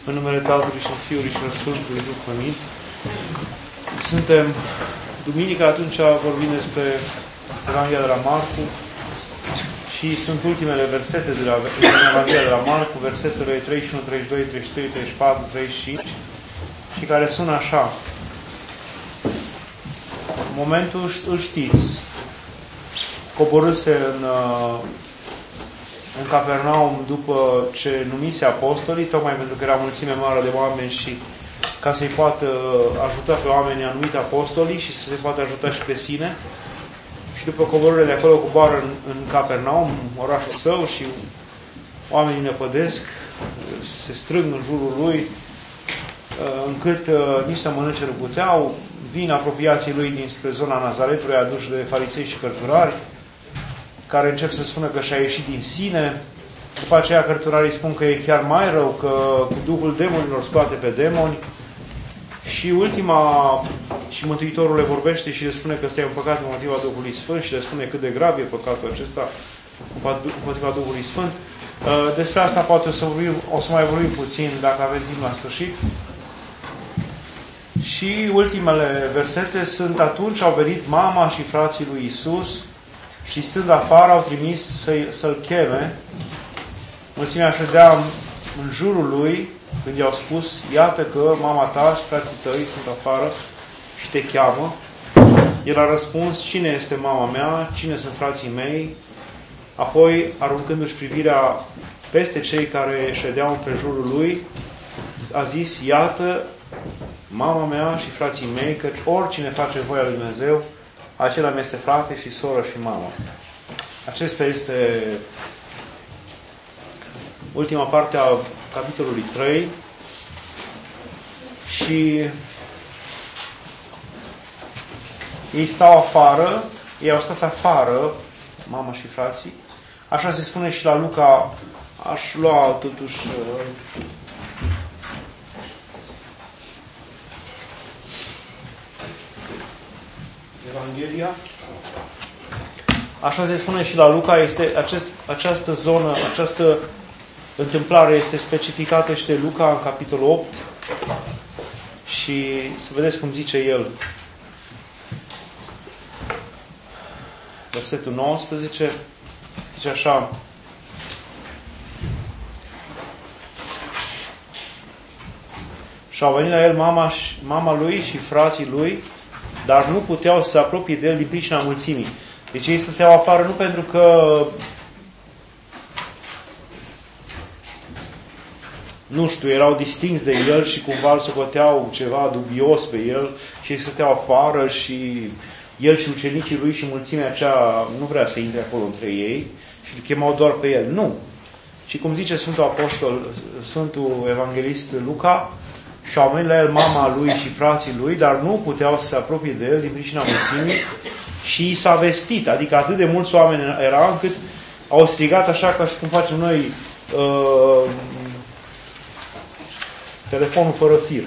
În numele Tatălui și Fiului și Sfântului Duh, amin. Suntem duminică, atunci vorbim despre Evanghelia de la Marcu și sunt ultimele versete de la Evanghelia de la Marcu, versetele 31, 32, 33, 34, 35 și care sună așa. Momentul îl știți. Coborâse în Capernaum după ce numise apostolii, tocmai pentru că era mulțime mare de oameni și ca să-i poată ajuta pe oamenii anumite apostolii și să se poată ajuta și pe sine. Și după coborârea de acolo coboară în Capernaum, orașul său, și oamenii ne pădesc, se strâng în jurul lui, încât nici să mănânce nu puteau. Vin apropiații lui dinspre zona Nazaretului, aduși de farisei și cărturari, care încep să spună că și-a ieșit din sine. După aceea cărturarii spun că e chiar mai rău, că cu Duhul demonilor scoate pe demoni. Și și Mântuitorul le vorbește și le spune că ăsta e un păcat împotriva Duhului Sfânt și le spune cât de grav e păcatul acesta împotriva Duhului Sfânt. Despre asta poate o să mai vorbim puțin dacă avem timp la sfârșit. Și ultimele versete sunt: atunci au venit mama și frații lui Iisus și stând afară au trimis să-l cheme. Mulțimea ședea în jurul lui când i-au spus: iată că mama ta și frații tăi sunt afară și te cheamă. El a răspuns: cine este mama mea? Cine sunt frații mei? Apoi, aruncându-și privirea peste cei care ședeau împrejurul lui, a zis: iată mama mea și frații mei, căci oricine face voia lui Dumnezeu, acela mi este frate și soră și mamă. Acesta este ultima parte a capitolului 3 și ei stau afară, ei au stat afară, mama și frații. Așa se spune și la Luca. Aș lua totuși Evanghelia. Așa se spune și la Luca, această zonă, această întâmplare este specificată și de Luca în capitolul 8 și să vedeți cum zice el. Versetul 19 zice așa: și au venit la el mama lui și frații lui, dar nu puteau să se apropie de el din pricina mulțimii. Deci ei stăteau afară nu pentru că, nu știu, erau distinți de el și cumva îl socoteau ceva dubios pe el și ei stăteau afară și el și ucenicii lui și mulțimea aceea nu vrea să intre acolo între ei și îl chemau doar pe el. Nu. Și cum zice Sfântul Evanghelist Luca, și au venit la el mama lui și frații lui, dar nu puteau să se apropie de el din pricina mulțimii și i s-a vestit. Adică atât de mulți oameni erau încât au strigat așa ca și cum facem noi telefonul fără fir.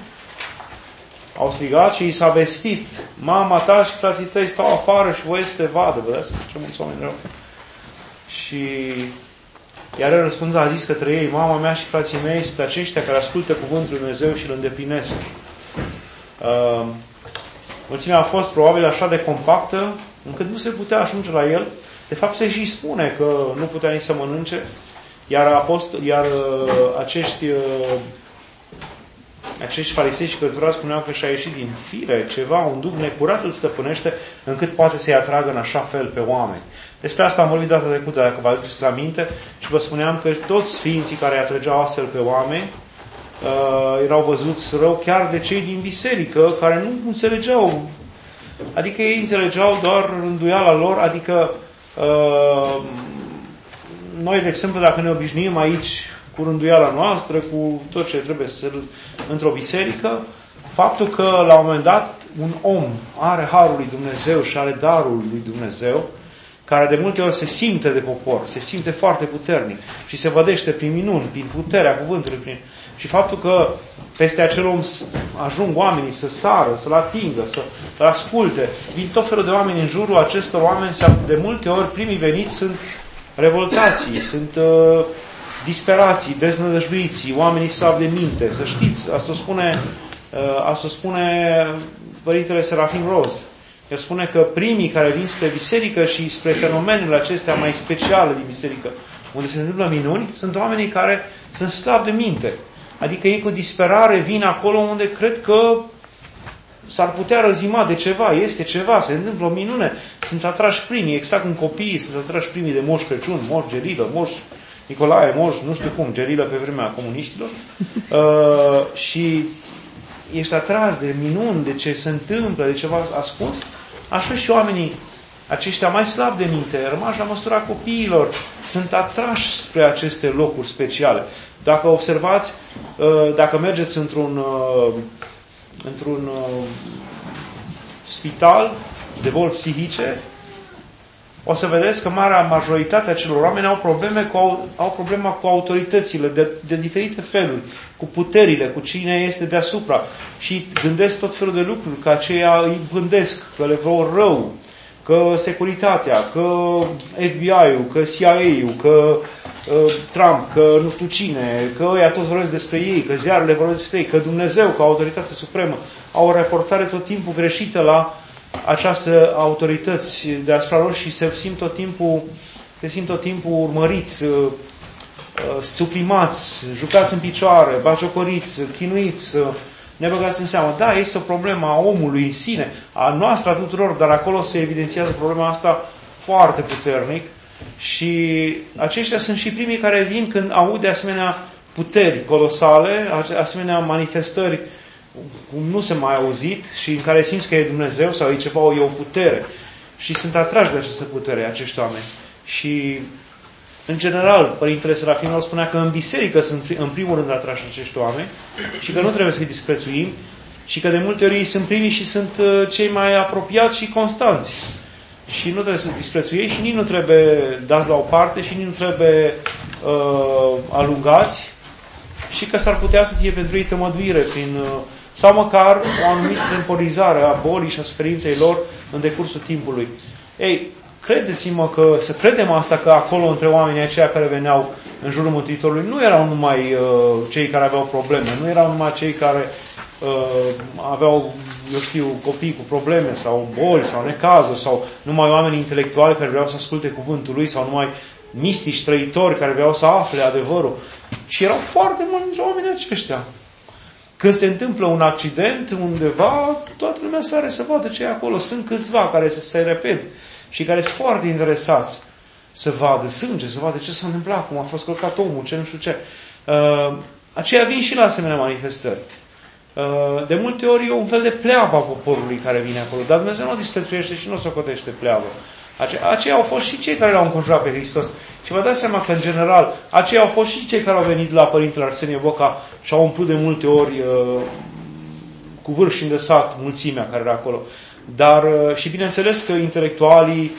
Au strigat și i s-a vestit: mama ta și frații tăi stau afară și voie să te vadă. Vedeți ce mulți oameni erau. Și iar el răspuns, a zis către ei: mama mea și frații mei sunt aceștia care ascultă cuvântul lui Dumnezeu și îl îndeplinesc. Mulțimea a fost probabil așa de compactă încât nu se putea ajunge la el. De fapt se și spune că nu putea nici să mănânce, iar acești farisei și cărturari spuneau că și-a ieșit din fire ceva, un duh necurat îl stăpânește încât poate să-i atragă în așa fel pe oameni. Despre asta am vorbit data trecută, dacă vă aduceți aminte, și vă spuneam că toți sfinții care atrăgeau astfel pe oameni erau văzuți rău chiar de cei din biserică, care nu înțelegeau. Adică ei înțelegeau doar rânduiala lor, adică noi, de exemplu, dacă ne obișnuim aici cu rânduiala noastră, cu tot ce trebuie să într-o biserică, faptul că la un moment dat un om are harul lui Dumnezeu și are darul lui Dumnezeu, care de multe ori se simte de popor, se simte foarte puternic și se vădește prin minuni, prin puterea cuvântului, și faptul că peste acel om ajung oamenii să sară, să-l atingă, să-l asculte, vin tot felul de oameni în jurul acestor oameni, de multe ori primii veniți sunt revoltații, sunt disperații, deznădăjduiții, oamenii slabi de minte. Să știți, asta spune Părintele Serafim Roz. El spune că primii care vin spre biserică și spre fenomenele acestea mai speciale din biserică, unde se întâmplă minuni, sunt oamenii care sunt slabi de minte. Adică ei cu disperare vin acolo unde cred că s-ar putea răzima de ceva, este ceva, se întâmplă o minune, sunt atrași primii, exact cum copiii sunt atrași primii de Moș Crăciun, Moș Gerilă, Moș Nicolae, Moș, nu știu cum, Gerilă pe vremea comuniștilor, și ești atras de minuni, de ce se întâmplă, de ceva ascuns, așa și oamenii aceștia mai slabi de minte, rămași la măsura copiilor, sunt atrași spre aceste locuri speciale. Dacă observați, dacă mergeți într-un spital de boli psihice, o să vedeți că marea majoritate a celor oameni au problema cu autoritățile de diferite feluri, cu puterile, cu cine este deasupra și gândesc tot felul de lucruri, că aceia îi gândesc, că le vor rău, că securitatea, că FBI-ul, că CIA-ul, că Trump, că nu știu cine, că ăia toți vorbesc despre ei, că ziarele vorbesc despre ei, că Dumnezeu, ca autoritate supremă, au o raportare tot timpul greșită la această autorități deasupra lor și se simt tot timpul urmăriți, suprimați, jucați în picioare, baciocoriți, chinuiți, nebăgați în seamă. Da, este o problemă a omului în sine, a noastră, a tuturor, dar acolo se evidențiază problema asta foarte puternic și aceștia sunt și primii care vin când aud de asemenea puteri colosale, asemenea manifestări cum nu se mai auzit și în care simți că e Dumnezeu sau e ceva, e o putere. Și sunt atrași de această putere, acești oameni. Și, în general, Părintele Serafim spunea că în biserică sunt în primul rând atrași acești oameni și că nu trebuie să-i disprețuim și că de multe ori ei sunt primii și sunt cei mai apropiați și constanți. Și nu trebuie să disprețuim și nici nu trebuie dați la o parte și nici nu trebuie alungați și că s-ar putea să fie pentru ei tămăduire sau măcar o anumită temporizare a bolii și a suferinței lor în decursul timpului. Ei, credeți-mă că, să credem asta, că acolo între oamenii aceia care veneau în jurul Mântuitorului nu erau numai cei care aveau probleme, nu erau numai cei care aveau, eu știu, copii cu probleme sau boli sau necazuri sau numai oameni intelectuali care vreau să asculte cuvântul lui sau numai mistici, trăitori care vreau să afle adevărul, ci erau foarte mulți oameni aceștia. Când se întâmplă un accident undeva, toată lumea sare să vadă ce e acolo. Sunt câțiva care se repet și care sunt foarte interesați să vadă sânge, să vadă ce s-a întâmplat, cum a fost călcat omul, ce nu știu ce. Aceia vin și la asemenea manifestări. De multe ori e un fel de pleavă a poporului care vine acolo, dar Dumnezeu nu o disprețuiește și nu o socotește pleavă. Aceia au fost și cei care l-au înconjurat pe Hristos. Și vă dați seama că, în general, aceia au fost și cei care au venit la Părintele Arsenie Boca și au umplut de multe ori cu vârf și îndesat mulțimea care era acolo. Dar, și bineînțeles că intelectualii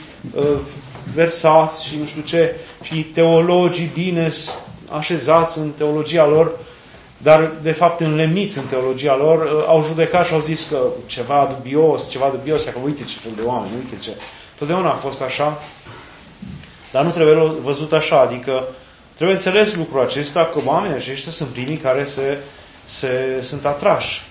versați și nu știu ce, și teologii bine așezați în teologia lor, dar, de fapt, înlemniți în teologia lor, au judecat și au zis că ceva dubios, că uite ce fel de oameni, uite ce... Totdeauna a fost așa, dar nu trebuie văzut așa, adică trebuie înțeles lucrul acesta, că oamenii aceștia sunt primii care sunt atrași.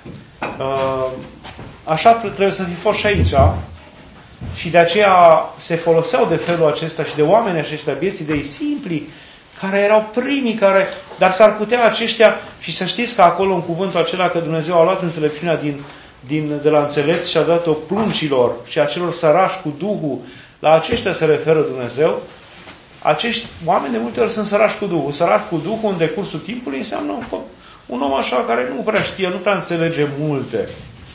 Așa trebuie să fi fost și aici și de aceea se foloseau de felul acesta și de oamenii aceștia, vieții de ei simpli, care erau primii, dar s-ar putea aceștia, și să știți că acolo în cuvântul acela că Dumnezeu a luat înțelepciunea de la înțelepți și a dat-o pruncilor și acelor sărași cu Duhul, la aceștia se referă Dumnezeu. Acești oameni de multe ori sunt sărași cu Duhul. Sărași cu Duhul în decursul timpului înseamnă un om așa care nu prea știe, nu prea înțelege multe.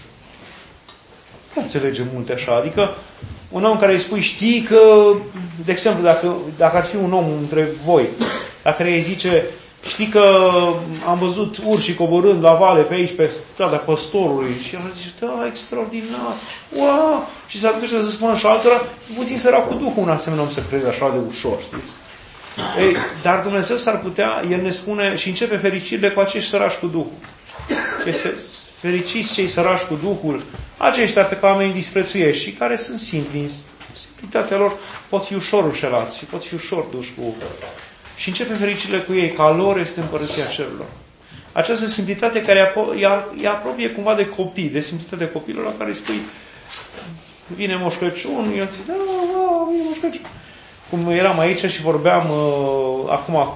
Nu înțelege multe așa. Adică un om care îi spui, știi că, de exemplu, dacă ar fi un om între voi, dacă îi zice, știi că am văzut urși coborând la vale pe aici, pe strada Păstorului. Și el zice, da, extraordinar. Wow! Și s-ar duce să spună și altora, puțin sărac cu Duhul un asemenea om să crede așa de ușor, știți? Ei, dar Dumnezeu s-ar putea, El ne spune și începe fericirile cu acești sărași cu Duhul. Fericiți cei sărași cu Duhul, aceștia pe care oamenii disprețuiești și care sunt simpli. În simplitatea lor pot fi ușor înșelați și pot fi ușor duși și începe fericirile cu ei, că a lor este împărăția cerurilor. Această simplitate care îi apropie cumva de copii, de simplitatea copilor la care îi spui, vine Moș Crăciun, el zice, vine Moș Crăciun. Cum eram aici și vorbeam acum cu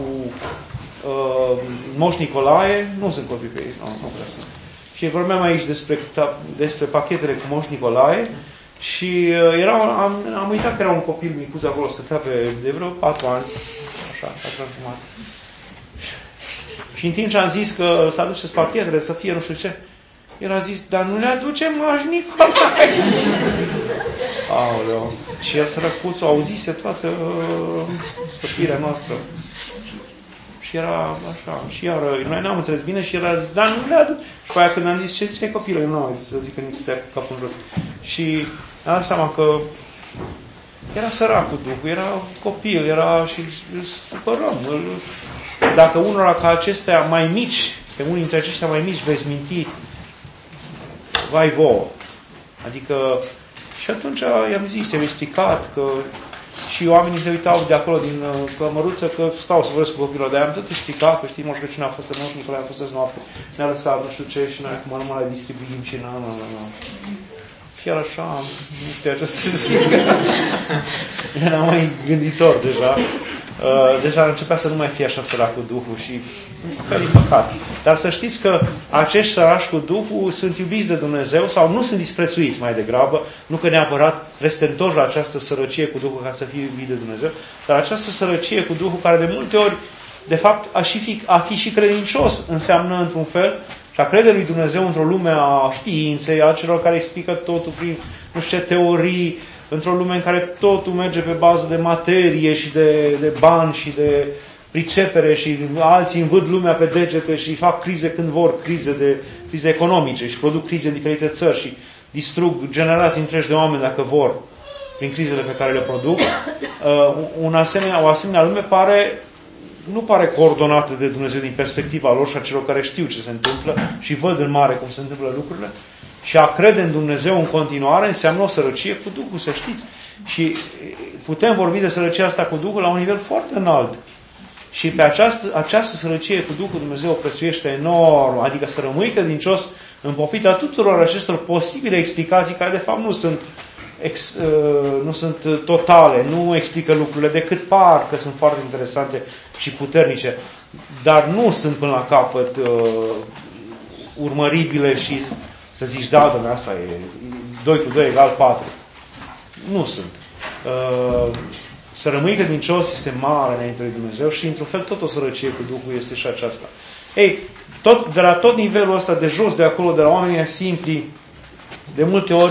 Moș Nicolae, nu sunt copii pe ei, nu vreau să. Și vorbeam aici despre pachetele cu Moș Nicolae și am uitat că era un copil micuț acolo, stătea de vreo 4 ani, așa, 4 ani jumătate. Și în timp ce am zis că să aduceți pachetele, să fie nu știu ce, el a zis, dar nu le aducem Moș Nicolae. Aoleu. Și el sărăcuțul auzise toată sfătuirea noastră. Și era așa. Și iar noi n-am înțeles bine și el a zis, dar nu le aduc. Și pe aia când am zis, ce ziceai copilul? Eu nu am zis să zic că nici stea cu capul în jos. Și am dat seama că era săracul Duhul, era copil, era și îl supărăm. Dacă unora ca acestea mai mici, pe unii dintre aceștia mai mici veți minti, vai vouă. Adică, și atunci i-am zis, i-am explicat că și oamenii se uitau de acolo din cămăruță că stau să vorbesc cu copilul, dar i-am tot explicat că știi, Moș Crăciun a fost Moș Nicolae, a fost azi noapte, ne-a lăsat nu știu ce și noi acum nu mai le distribuim și nu. Chiar așa, nu știu ce să zic. Era mai gânditor deja. Deja începea să nu mai fie așa sărac cu Duhul și într-un fel e păcat. Dar să știți că acești sărași cu Duhul sunt iubiți de Dumnezeu sau nu sunt disprețuiți mai degrabă, nu că neapărat reste întorși la această sărăcie cu Duhul ca să fie iubit de Dumnezeu, dar această sărăcie cu Duhul care de multe ori, de fapt, a fi și credincios înseamnă într-un fel și a crede lui Dumnezeu într-o lume a științei, a celor care explică totul prin nu știu ce teorii, într-o lume în care totul merge pe bază de materie și de bani și de pricepere și alții învârt lumea pe degete și fac crize când vor, crize economice și produc crize în diferite țări și distrug generații întregi de oameni dacă vor prin crizele pe care le produc. O asemenea lume nu pare coordonată de Dumnezeu din perspectiva lor și a celor care știu ce se întâmplă și văd în mare cum se întâmplă lucrurile. Și a crede în Dumnezeu în continuare înseamnă o sărăcie cu Duhul, să știți. Și putem vorbi de sărăcia asta cu Duhul la un nivel foarte înalt. Și pe această sărăcie cu Duhul Dumnezeu o prețuiește enorm, adică să rămâi credincios în pofita tuturor acestor posibile explicații care de fapt nu sunt totale, nu explică lucrurile decât par că sunt foarte interesante și puternice, dar nu sunt până la capăt urmăribile și să zici, da, dom'le, asta e 2 cu 2 egal 4. Nu sunt. Să rămâi credincios este mare înainte de Dumnezeu și, într-un fel, tot o sărăcie cu Duhul este și aceasta. Ei, de la tot nivelul ăsta de jos, de acolo, de la oamenii simpli, de multe ori,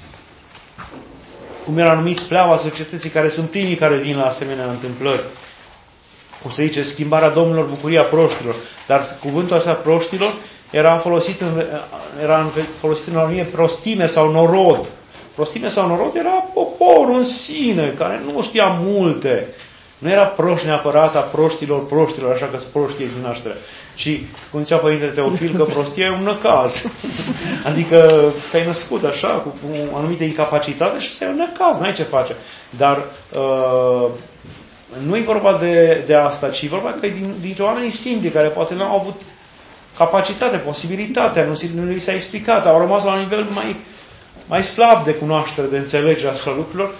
cum era numiți pleaua societății, care sunt primii care vin la asemenea întâmplări. Cum se zice, schimbarea domnilor, bucuria proștilor. Dar cuvântul ăsta proștilor era folosit în anumite prostime sau norod. Prostime sau norod era poporul în sine, care nu știa multe. Nu era proști neapărat a proștilor, așa că sunt proștii din naștere. Și, cum zicea Părintele Teofil, că prostia e un năcaz. Adică te-ai născut așa, cu o anumită incapacitate și ăsta e un năcaz, n-ai ce face. Dar nu e vorba de asta, ci e vorba că e dintre oamenii simpli, care poate nu au avut capacitate, posibilitatea, nu li s-a explicat, au rămas la un nivel mai slab de cunoaștere, de înțelegere asupra lucrurilor,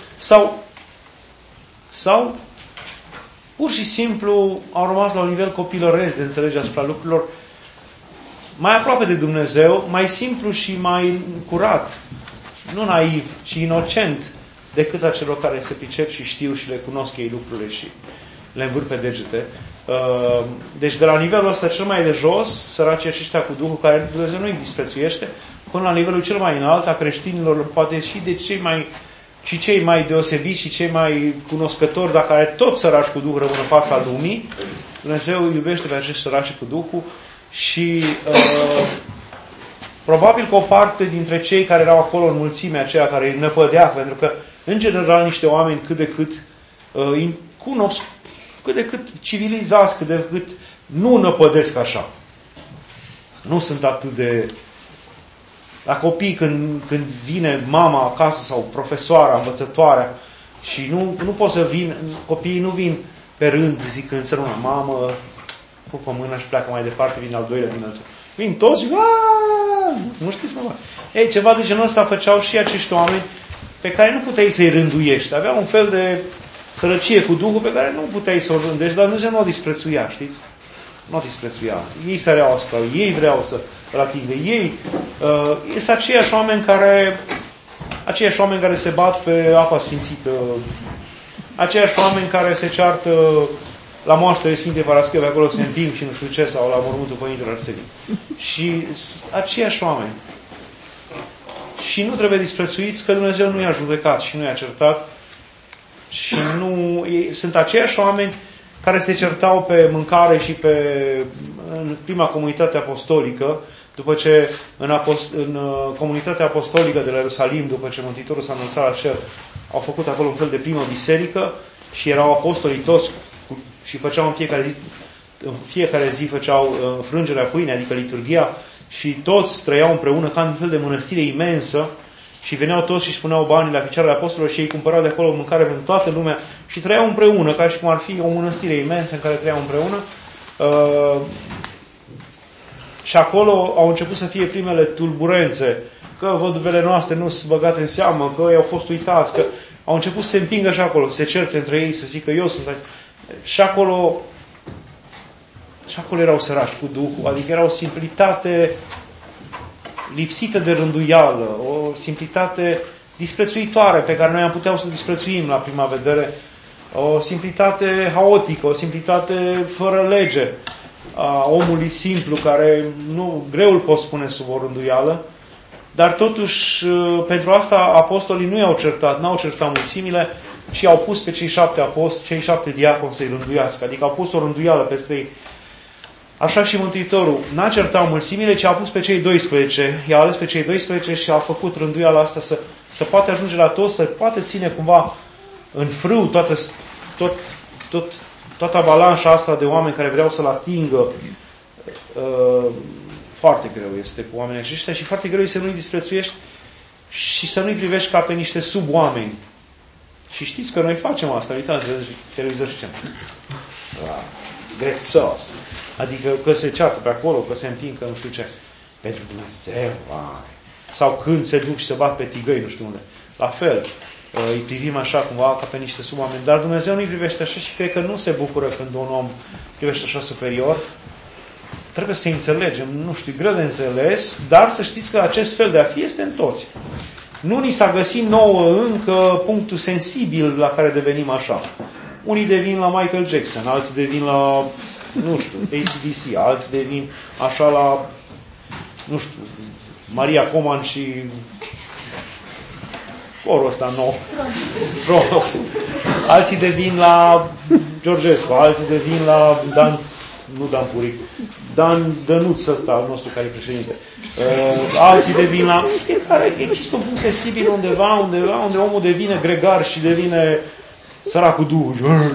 sau pur și simplu au rămas la un nivel copilăresc de înțelegere asupra lucrurilor, mai aproape de Dumnezeu, mai simplu și mai curat, nu naiv, ci inocent, decât a celor care se pricep și știu și le cunosc ei lucrurile și le învârt pe degete. Deci de la nivelul ăsta cel mai de jos, săracii aceștia cu Duhul, care Dumnezeu nu îi disprețuiește, până la nivelul cel mai înalt a creștinilor, poate și de cei mai deosebiți și cei mai cunoscători, dar care tot săraci cu Duhul rămân în fața lumii, Dumnezeu iubește pe acești săraci cu Duhul și probabil că o parte dintre cei care erau acolo în mulțimea aceea care îi năpădea, pentru că în general niște oameni cât de cât cunosc, cât de cât civilizați, cât de cât nu năpădesc așa. Nu sunt atât de... La copii, când vine mama acasă sau profesoara, învățătoarea și nu pot să vin, copiii nu vin pe rând, zicând, să rămână, mamă, pupă mâna și pleacă mai departe, vin al doilea, vin al treilea. Vin toți și nu știți, mă. Ei, ceva de genul ăsta făceau și acești oameni pe care nu puteai să-i rânduiești. Aveau un fel de sărăcie cu Duhul pe care nu puteai să o rândești, dar Dumnezeu nu o disprețuia, știți? Nu o disprețuia. Ei săreau asupra, ei vreau să-l atingă. Ei sunt aceiași oameni care se bat pe apa sfințită, aceiași oameni care se ceartă la moaștele Sfintei Parascheve, acolo se împing și nu știu ce, sau la mormântul Părintelor Arsenii. Și aceiași oameni. Și nu trebuie disprețuiți că Dumnezeu nu i-a judecat și nu i-a certat. Și nu... Sunt aceiași oameni care se certau pe mâncare și în prima comunitate apostolică, după ce în comunitatea apostolică de la Ierusalim, după ce Mântuitorul s-a înălțat la cer, au făcut acolo un fel de primă biserică și erau apostolii toți și făceau în fiecare zi făceau frângerea pâinii, adică liturghia, și toți trăiau împreună ca un fel de mănăstire imensă și veneau toți și își puneau banii la picioarele apostolilor și ei cumpărau de acolo mâncare pentru toată lumea și trăiau împreună, ca și cum ar fi o mănăstire imensă în care trăiau împreună. Și acolo au început să fie primele tulburențe, că văduvele noastre nu sunt băgate în seamă, că ei au fost uitați, că au început să se împingă și acolo, să se certe între ei, să zică eu sunt... Și acolo erau sărași cu Duhul, adică era o simplitate lipsită de rânduială, o simplitate disprețuitoare pe care noi am putea să o disprețuim la prima vedere, o simplitate haotică, o simplitate fără lege a omului simplu care greu îl pot spune sub o rânduială, dar totuși pentru asta apostolii nu i-au certat, n-au certat mulțimile, ci au pus pe cei 7 diaconi să-i rânduiască, adică au pus o rânduială peste ei. Așa și Mântuitorul n-a certat mulțimile, ci a pus pe cei 12, i-a ales pe cei 12 și a făcut rânduiala asta să poate ajunge la toți, să poate ține cumva în frâu toată avalanșa asta de oameni care vreau să-l atingă. Foarte greu este cu oamenii aceștia și foarte greu este să nu-i disprețuiești și să nu-i privești ca pe niște suboameni. Și știți că noi facem asta, uitați, televizor și ce? Grețos. Adică că se ceartă pe acolo, că se împing, că nu știu ce. Pentru Dumnezeu, sau când se duc și se bat pe tigăi, nu știu unde. La fel, îi privim așa cumva ca pe niște suboameni. Dar Dumnezeu nu îi privește așa și cred că nu se bucură când un om privește așa superior. Trebuie să înțelegem, nu știu, greu de înțeles, dar să știți că acest fel de a fi este în toți. Nu ni s-a găsit nouă încă punctul sensibil la care devenim așa. Unii devin la Michael Jackson, alții devin la, nu știu, AC/DC, alții devin așa la, nu știu, Maria Coman și corul ăsta nou, Tronos. Alții devin la Georgescu, alții devin la Dan Puric, Dan Dănuț ăsta, al nostru care e președinte. Alții devin la... Există un punct sensibil undeva unde omul devine gregar și devine săracul Duhului.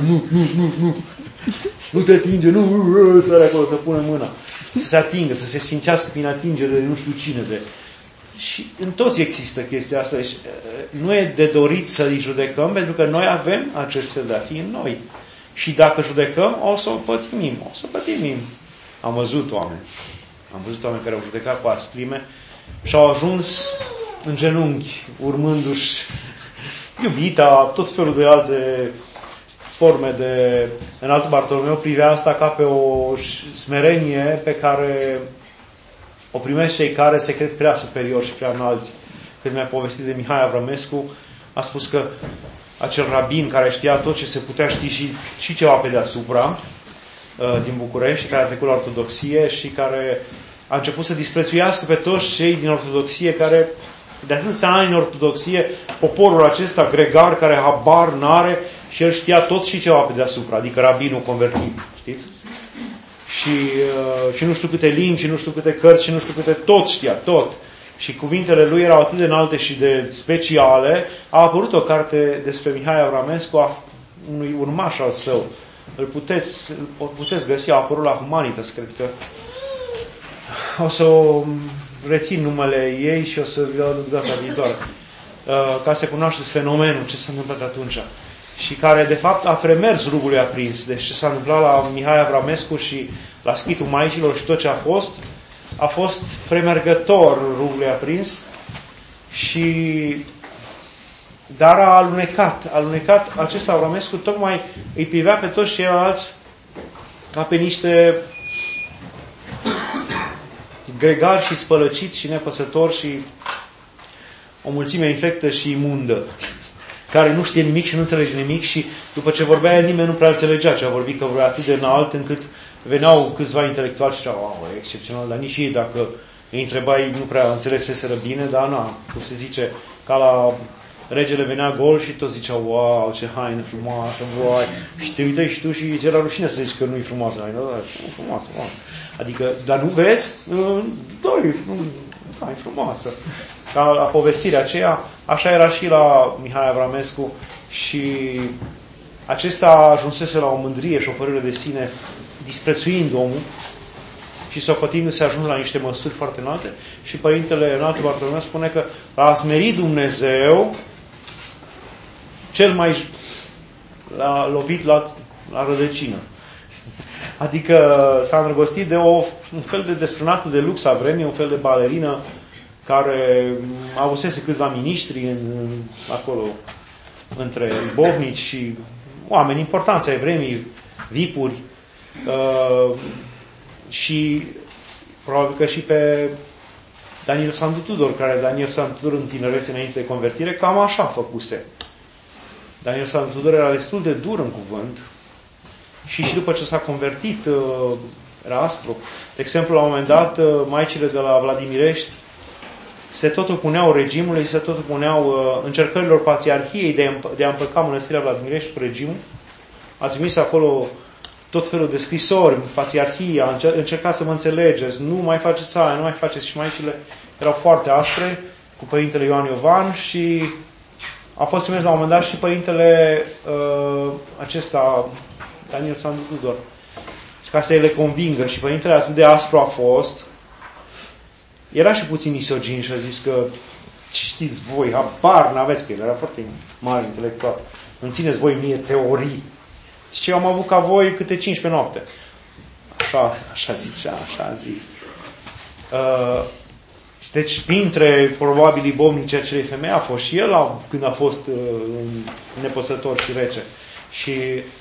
Nu te atinge, sare acolo, să pune mâna. Să se atingă, să se sfințească prin atingere de nu știu cine. Și în toți există chestia asta. Deci, nu e de dorit să-i judecăm, pentru că noi avem acest fel de a fi în noi. Și dacă judecăm, o să o pătimim. Am văzut oameni care au judecat cu asprime și au ajuns în genunchi, urmându-și iubita, tot felul de alte forme de... Înaltul Bartolomeu privea asta ca pe o smerenie pe care o primesc cei care se cred prea superiori și prea înalți. Când mi-a povestit de Mihai Avramescu, a spus că acel rabin care știa tot ce se putea ști și ceva pe deasupra, din București, care a trecut la ortodoxie și care a început să disprețuiască pe toți cei din ortodoxie care, de atâția ani în ortodoxie, poporul acesta gregar care habar n-are și el știa tot și ceva pe deasupra, adică rabinul convertit, știți? Și nu știu câte limbi, și nu știu câte cărți, și nu știu câte, tot știa, tot. Și cuvintele lui erau atât de înalte și de speciale. A apărut o carte despre Mihai Avramescu, a unui urmaș al său. Îl puteți găsi, a apărut la Humanitas, cred că. O să o rețin numele ei și o să vi-l aduc data viitoare. Ca să cunoașteți fenomenul, ce s-a întâmplat atunci. și care de fapt a premers rugului aprins. Deci ce s-a întâmplat la Mihai Avramescu și la schitul Maicilor și tot ce a fost premergător rugului aprins, dar a alunecat acest Avramescu, tocmai îi privea pe toți ceilalți ca pe niște gregari și spălăciți și nepăsători și o mulțime infectă și imundă, care nu știe nimic și nu înțelege nimic și după ce vorbea el, nimeni nu prea înțelegea ce a vorbit, că vorbea atât de înalt încât veneau câțiva intelectuali și ziceau, wow, e excepțional, dar nici ei, dacă îi întrebai, nu prea înțeleseseră bine, dar cum se zice, ca la regele venea gol și toți ziceau, wow, ce haină frumoasă, voi. Și te uitai și tu și ți era rușine să zici că nu e frumoasă haină, dar e frumoasă, wow. Adică, dar nu vezi? Da, e frumoasă. Ca la povestirea aceea, așa era și la Mihai Avramescu și acesta ajunsese la o mândrie și o părere de sine, disprețuind omul și socotindu-se ajuns la niște măsuri foarte înalte și Părintele Înaltul Bartolomeu spune că l-a smerit Dumnezeu cel mai l-a lovit la rădăcină. Adică s-a îndrăgostit de un fel de desfrânată de lux a vremii, un fel de balerină care avusese câțiva miniștri acolo între bovnici și oameni importanți ai vremii, vipuri, și probabil că și pe Daniel Sandu Tudor, care Daniel Sandu Tudor în tinerețe înainte de convertire, cam așa făcuse. Daniel Sandu Tudor era destul de dur în cuvânt și după ce s-a convertit era aspru. De exemplu, la un moment dat, maicile de la Vladimirești se tot opuneau regimului, se tot opuneau încercărilor Patriarhiei de a împăca Mănăstirea Vladimirești cu regimul. A trimis acolo tot felul de scrisori, Patriarhia, încerca să mă înțelegeți, nu mai faceți aia, nu mai faceți, și maicile erau foarte aspre cu Părintele Ioan Iovan și a fost trimis la un moment dat și Părintele acesta, Daniel Sandu Tudor, ca să le convingă, și Părintele atât de aspru a fost, era și puțin misogin și a zis că știți voi, habar n-aveți, că el era foarte mare intelectual, îmi țineți voi mie teorii. Și eu am avut ca voi câte 15 noapte. Așa zicea, așa a zis. Deci, printre probabilii bovnici acelei femei a fost și el când a fost nepăsător și rece. Și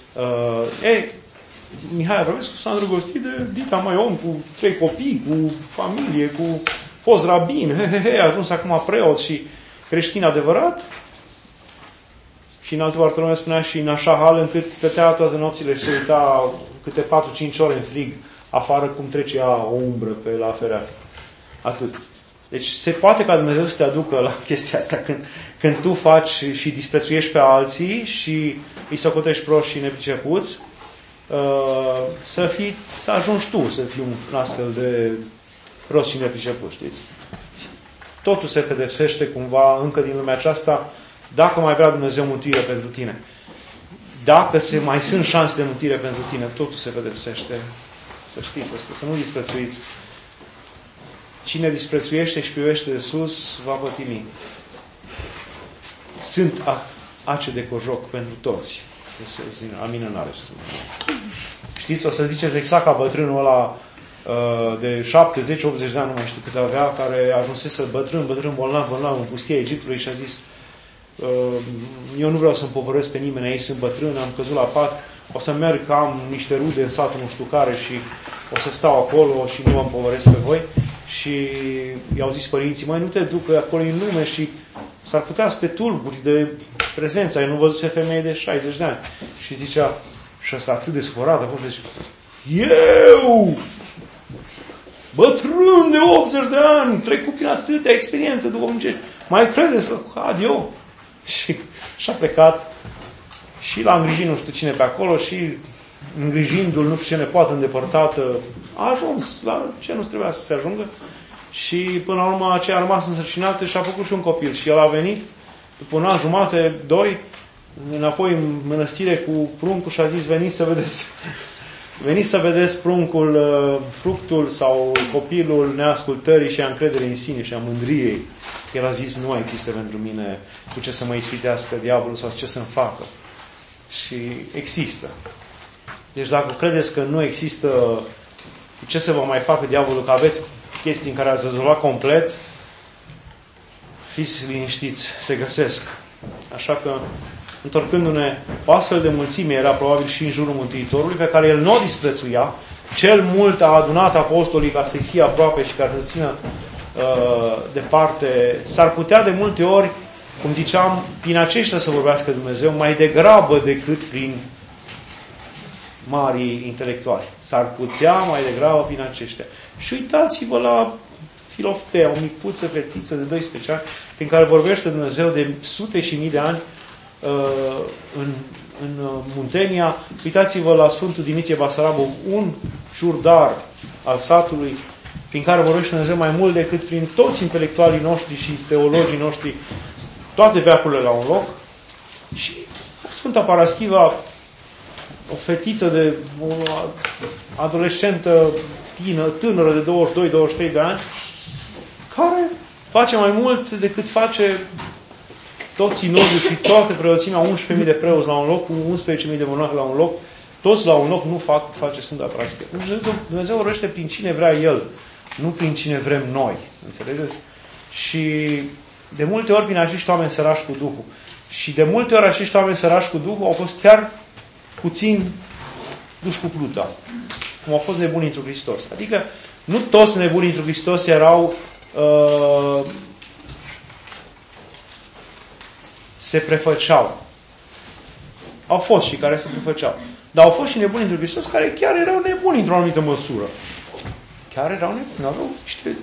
Mihai Avramescu s-a îndrăgostit de dita mai om cu 3 copii, cu familie, cu fost rabin, a ajuns acum preot și creștin adevărat. Și Înaltul Bartolomeu spunea și în așa hal încât stătea toate nopțile și se uita câte 4-5 ore în frig afară cum trece ea o umbră pe la fereastră. Atât. Deci se poate ca Dumnezeu să te aducă la chestia asta când tu faci și disprețuiești pe alții și îi socotești proști și nepricepuți, să ajungi tu să fii un astfel de prost și nepriceput, știți? Totul se pedepsește cumva încă din lumea aceasta dacă mai vrea Dumnezeu mântuire pentru tine. Dacă mai sunt șanse de mântuire pentru tine, totul se pedepsește. Să știți asta, să nu disprețuiți. Cine disprețuiește și privește de sus, va pătimi. Sunt ace de cojoc pentru toți. Amină n-are ce spune. Știți, o să ziceți exact ca bătrânul ăla de 70-80 de ani, nu mai știu cât avea, care ajunsese bătrân, bolnav în pustia Egiptului și a zis: eu nu vreau să împovăresc pe nimeni, aici sunt bătrân, am căzut la pat, o să merg, am niște rude în satul nu știu care și o să stau acolo și nu mă împovăresc pe voi. Și i-au zis părinții: măi, nu te duc acolo în lume și s-ar putea să te tulburi de prezența, eu nu văzuse femeie de 60 de ani. Și zicea, și ăsta atât de supărat a fost, eu, bătrân de 80 de ani, trecut prin atâtea experiențe duhovnicești, mai credeți că adio? Și a plecat și l-a îngrijit nu știu cine pe acolo și îngrijindu-l nu știu ce nepoată îndepărtată, a ajuns la ce nu trebuia să se ajungă și până la urmă aceea a rămas însărcinată și a făcut și un copil. Și el a venit după un an jumate, 2, înapoi în mănăstire cu pruncul și a zis: veniți să vedeți pruncul, fructul sau copilul neascultării și a încrederii în sine și a mândriei. El a zis: nu există pentru mine cu ce să mă ispitească diavolul sau ce să-mi facă. Și există. Deci dacă credeți că nu există, ce să vă mai facă diavolul, că aveți chestii în care ați rezolvat complet, fiți liniștiți, se găsesc. Așa că, întorcându-ne, o astfel de mulțime era probabil și în jurul Mântuitorului, pe care el nu o disprețuia, cel mult a adunat apostolii ca să fie aproape și ca să țină departe. S-ar putea de multe ori, cum ziceam, prin aceștia să vorbească Dumnezeu, mai degrabă decât prin marii intelectuali. S-ar putea mai degrabă prin aceștia. Și uitați-vă la Filoftea, o micuță fetiță de 12 ani, prin care vorbește Dumnezeu de sute și mii de ani în Muntenia. Uitați-vă la Sfântul Dimitrie Basarabov, un ciurdar al satului, prin care vorbește Dumnezeu mai mult decât prin toți intelectualii noștri și teologii noștri, toate veacurile la un loc. Și Sfânta Paraschiva, o fetiță de o adolescentă tânără de 22-23 de ani, care face mai mult decât face toți sinodul și toată preoțimea, 11.000 de preoți la un loc, cu 11.000 de monahi la un loc, toți la un loc nu face Sfânta Paraschiva. Dumnezeu vorbește prin cine vrea El, nu prin cine vrem noi. Înțelegeți? Și de multe ori prin acești oameni sărași cu Duhul. Și de multe ori acești oameni sărași cu Duhul au fost chiar puțin duși cu pluta. Cum au fost nebuni într-un Hristos. Adică nu toți nebuni într-un Hristos erau se prefăceau. Au fost și care se prefăceau. Dar au fost și nebuni într-un Hristos care chiar erau nebuni într-o anumită măsură. Chiar erau nebuni. Aveau niște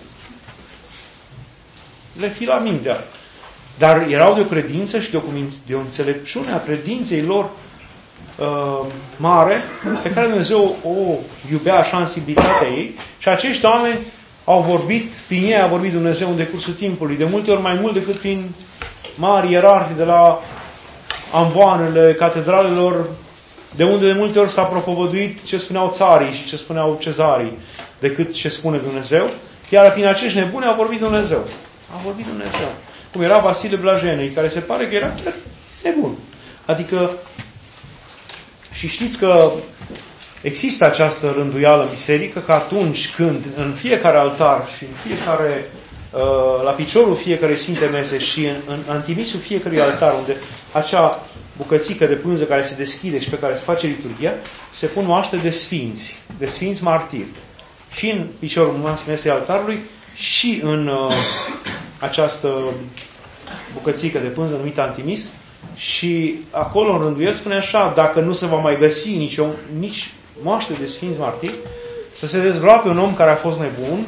le fi la mintea. Dar erau de o credință și de o înțelepciune a credinței lor mare, pe care Dumnezeu o iubea așa în simplitatea ei, și acești oameni au vorbit, prin ei a vorbit Dumnezeu în decursul timpului, de multe ori mai mult decât prin mari ierarhi de la amvoanele catedralelor, de unde de multe ori s-a propovăduit ce spuneau țarii și ce spuneau cezarii, decât ce spune Dumnezeu. Iar prin acești nebuni a vorbit Dumnezeu. A vorbit Dumnezeu. Cum era Vasile Blajenei, care se pare că era chiar nebun. Adică, și știți că există această rânduială în biserică, că atunci când în fiecare altar și în fiecare, la piciorul fiecare Sfinte Mese și în antimisul fiecărui altar, unde acea bucățică de pânză care se deschide și pe care se face liturghia, se pun moaște de sfinți martiri. Și în piciorul mesei altarului și în această bucățică de pânză numită antimis, și acolo în rânduiel spune așa: dacă nu se va mai găsi nici moaște de sfinți martiri, să se dezgroape un om care a fost nebun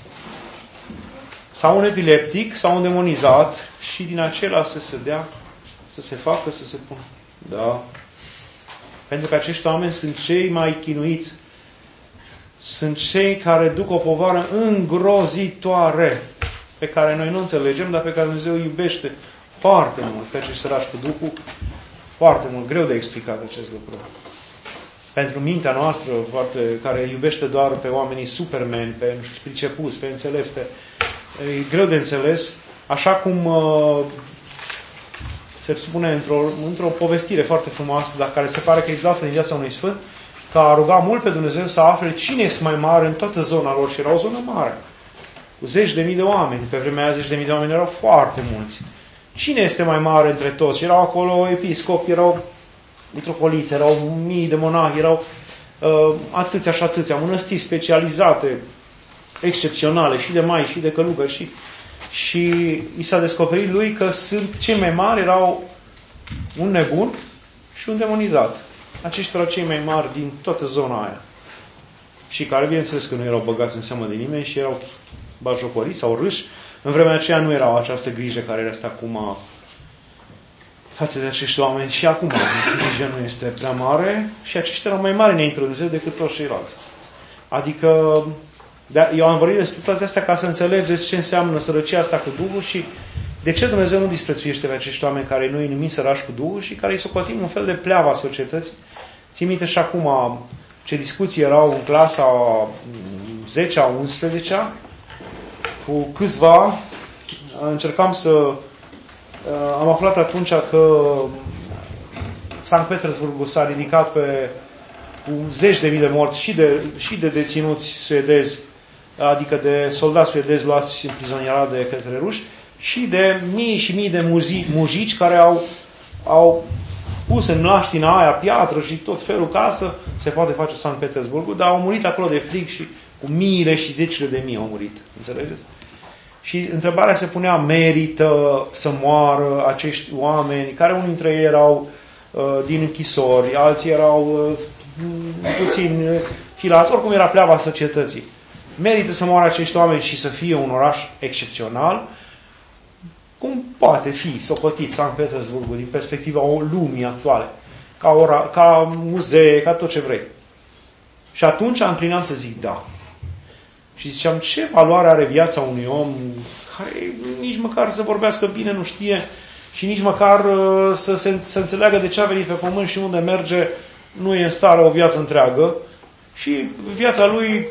sau un epileptic sau un demonizat și din acela să se dea, să se facă, să se pună. Da. Pentru că acești oameni sunt cei mai chinuiți. Sunt cei care duc o povară îngrozitoare, pe care noi nu înțelegem, dar pe care Dumnezeu iubește foarte mult pe acești sărași cu Duhul, foarte mult, greu de explicat acest lucru. Pentru mintea noastră, care iubește doar pe oamenii supermeni, pe nu știu, pricepuți, pe înțelepți, e greu de înțeles, așa cum se spune într-o povestire foarte frumoasă, dar care se pare că e luată din viața unui sfânt, că a rugat mult pe Dumnezeu să afle cine este mai mare în toată zona lor, și era o zonă mare, cu 10.000 de oameni. Pe vremea aia 10.000 de oameni erau foarte mulți. Cine este mai mare între toți? Și erau acolo episcopi, erau mitropoliți, erau mii de monahi, erau atâția și atâția, mănăstiri specializate, excepționale, și de mai, și de călugări. Și i s-a descoperit lui că sunt cei mai mari, erau un nebun și un demonizat. Aceștia erau cei mai mari din toată zona aia. Și care, bineînțeles că nu erau băgați în seamă de nimeni și erau batjocoriți sau râși. În vremea aceea nu era această grijă care este acum față de acești oameni. Și acum grija nu este prea mare și aceștia erau mai mari înainte de Dumnezeu decât toți ceilalți. Adică, eu am vorbit despre toate astea ca să înțelegeți ce înseamnă sărăcia asta cu Duhul și de ce Dumnezeu nu disprețuiește pe acești oameni care noi îi numim sărași cu Duhul și care îi socotim un fel de pleava societății. Țin minte și acum ce discuții erau în clasa 10-a, 11-a, cu câțiva, încercam să... Am aflat atunci că Sankt Petersburg s-a ridicat cu zeci de mii de morți și de deținuți suedezi, adică de soldați suedezi luați în prizonierat de către ruși, și de mii și mii de mujici care au pus în mlaștina aia piatră și tot felul ca să se poate face Sankt Petersburgul, dar au murit acolo de frig și cu miile și zecile de mii au murit. Înțelegeți? Și întrebarea se punea, merită să moară acești oameni, care unii dintre ei erau din închisori, alții erau puțin filați, oricum era pleava societății. Merită să moară acești oameni și să fie un oraș excepțional? Cum poate fi socotit Sankt Petersburgul din perspectiva lumii actuale? Ca muzee, ca tot ce vrei. Și atunci am înclinat să zic da. Și ziceam, ce valoare are viața unui om care nici măcar să vorbească bine nu știe și nici măcar să înțeleagă de ce a venit pe pământ și unde merge, nu e în stare o viață întreagă. Și viața lui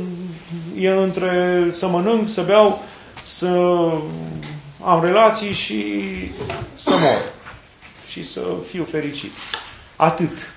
e între să mănânc, să beau, să am relații și să mor. Și să fiu fericit. Atât.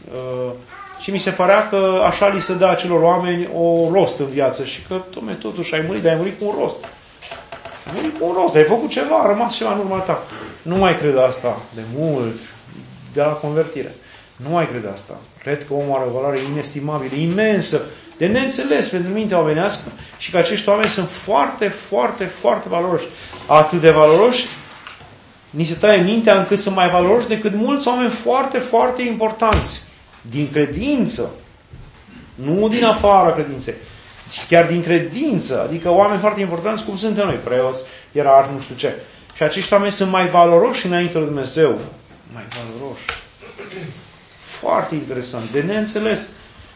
Și mi se părea că așa li se dă acelor oameni o rost în viață și că, totuși ai murit, dar ai murit cu un rost. Ai murit cu un rost, ai făcut ceva, a rămas ceva în urma ta. Nu mai cred asta de mult, de la convertire. Nu mai cred asta. Cred că omul are o valoare inestimabilă, imensă, de neînțeles pentru mintea omenească și că acești oameni sunt foarte, foarte, foarte valoroși. Atât de valoroși, ni se taie mintea încât sunt mai valoroși decât mulți oameni foarte, foarte importanți. Din credință. Nu din afara credinței. Ci chiar din credință. Adică oameni foarte importanți cum suntem noi, preoți, ierarhi, nu știu ce. Și acești oameni sunt mai valoroși înainte lui Dumnezeu. Mai valoroși. Foarte interesant. De neînțeles.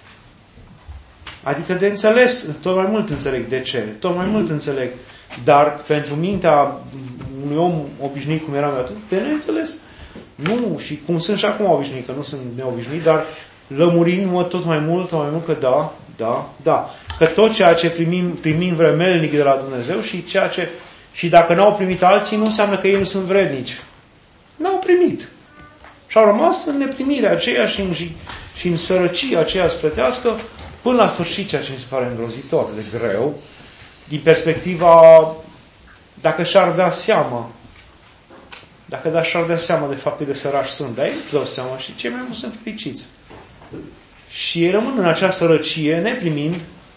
Adică de înțeles, tot mai mult înțeleg de ce. Tot mai mult înțeleg. Dar pentru mintea unui om obișnuit cum eram eu atunci, de neînțeles. Nu, și cum sunt și acum obișnuit, că nu sunt neobișnuit, dar lămurindu-mă tot mai mult că da. Că tot ceea ce primim vremelnic de la Dumnezeu și dacă n-au primit alții, nu înseamnă că ei nu sunt vrednici. N-au primit. Și au rămas în neprimirea aceea și în sărăcia aceea sufletească până la sfârșit, ceea ce mi se pare îngrozitor, de greu, din perspectiva, dacă și-ar da seama, și-ar da seama de fapt de sărași sunt, dar ei nu dau seama și cei mai mulți sunt fericiți. Și ei rămân în acea sărăcie, neprimind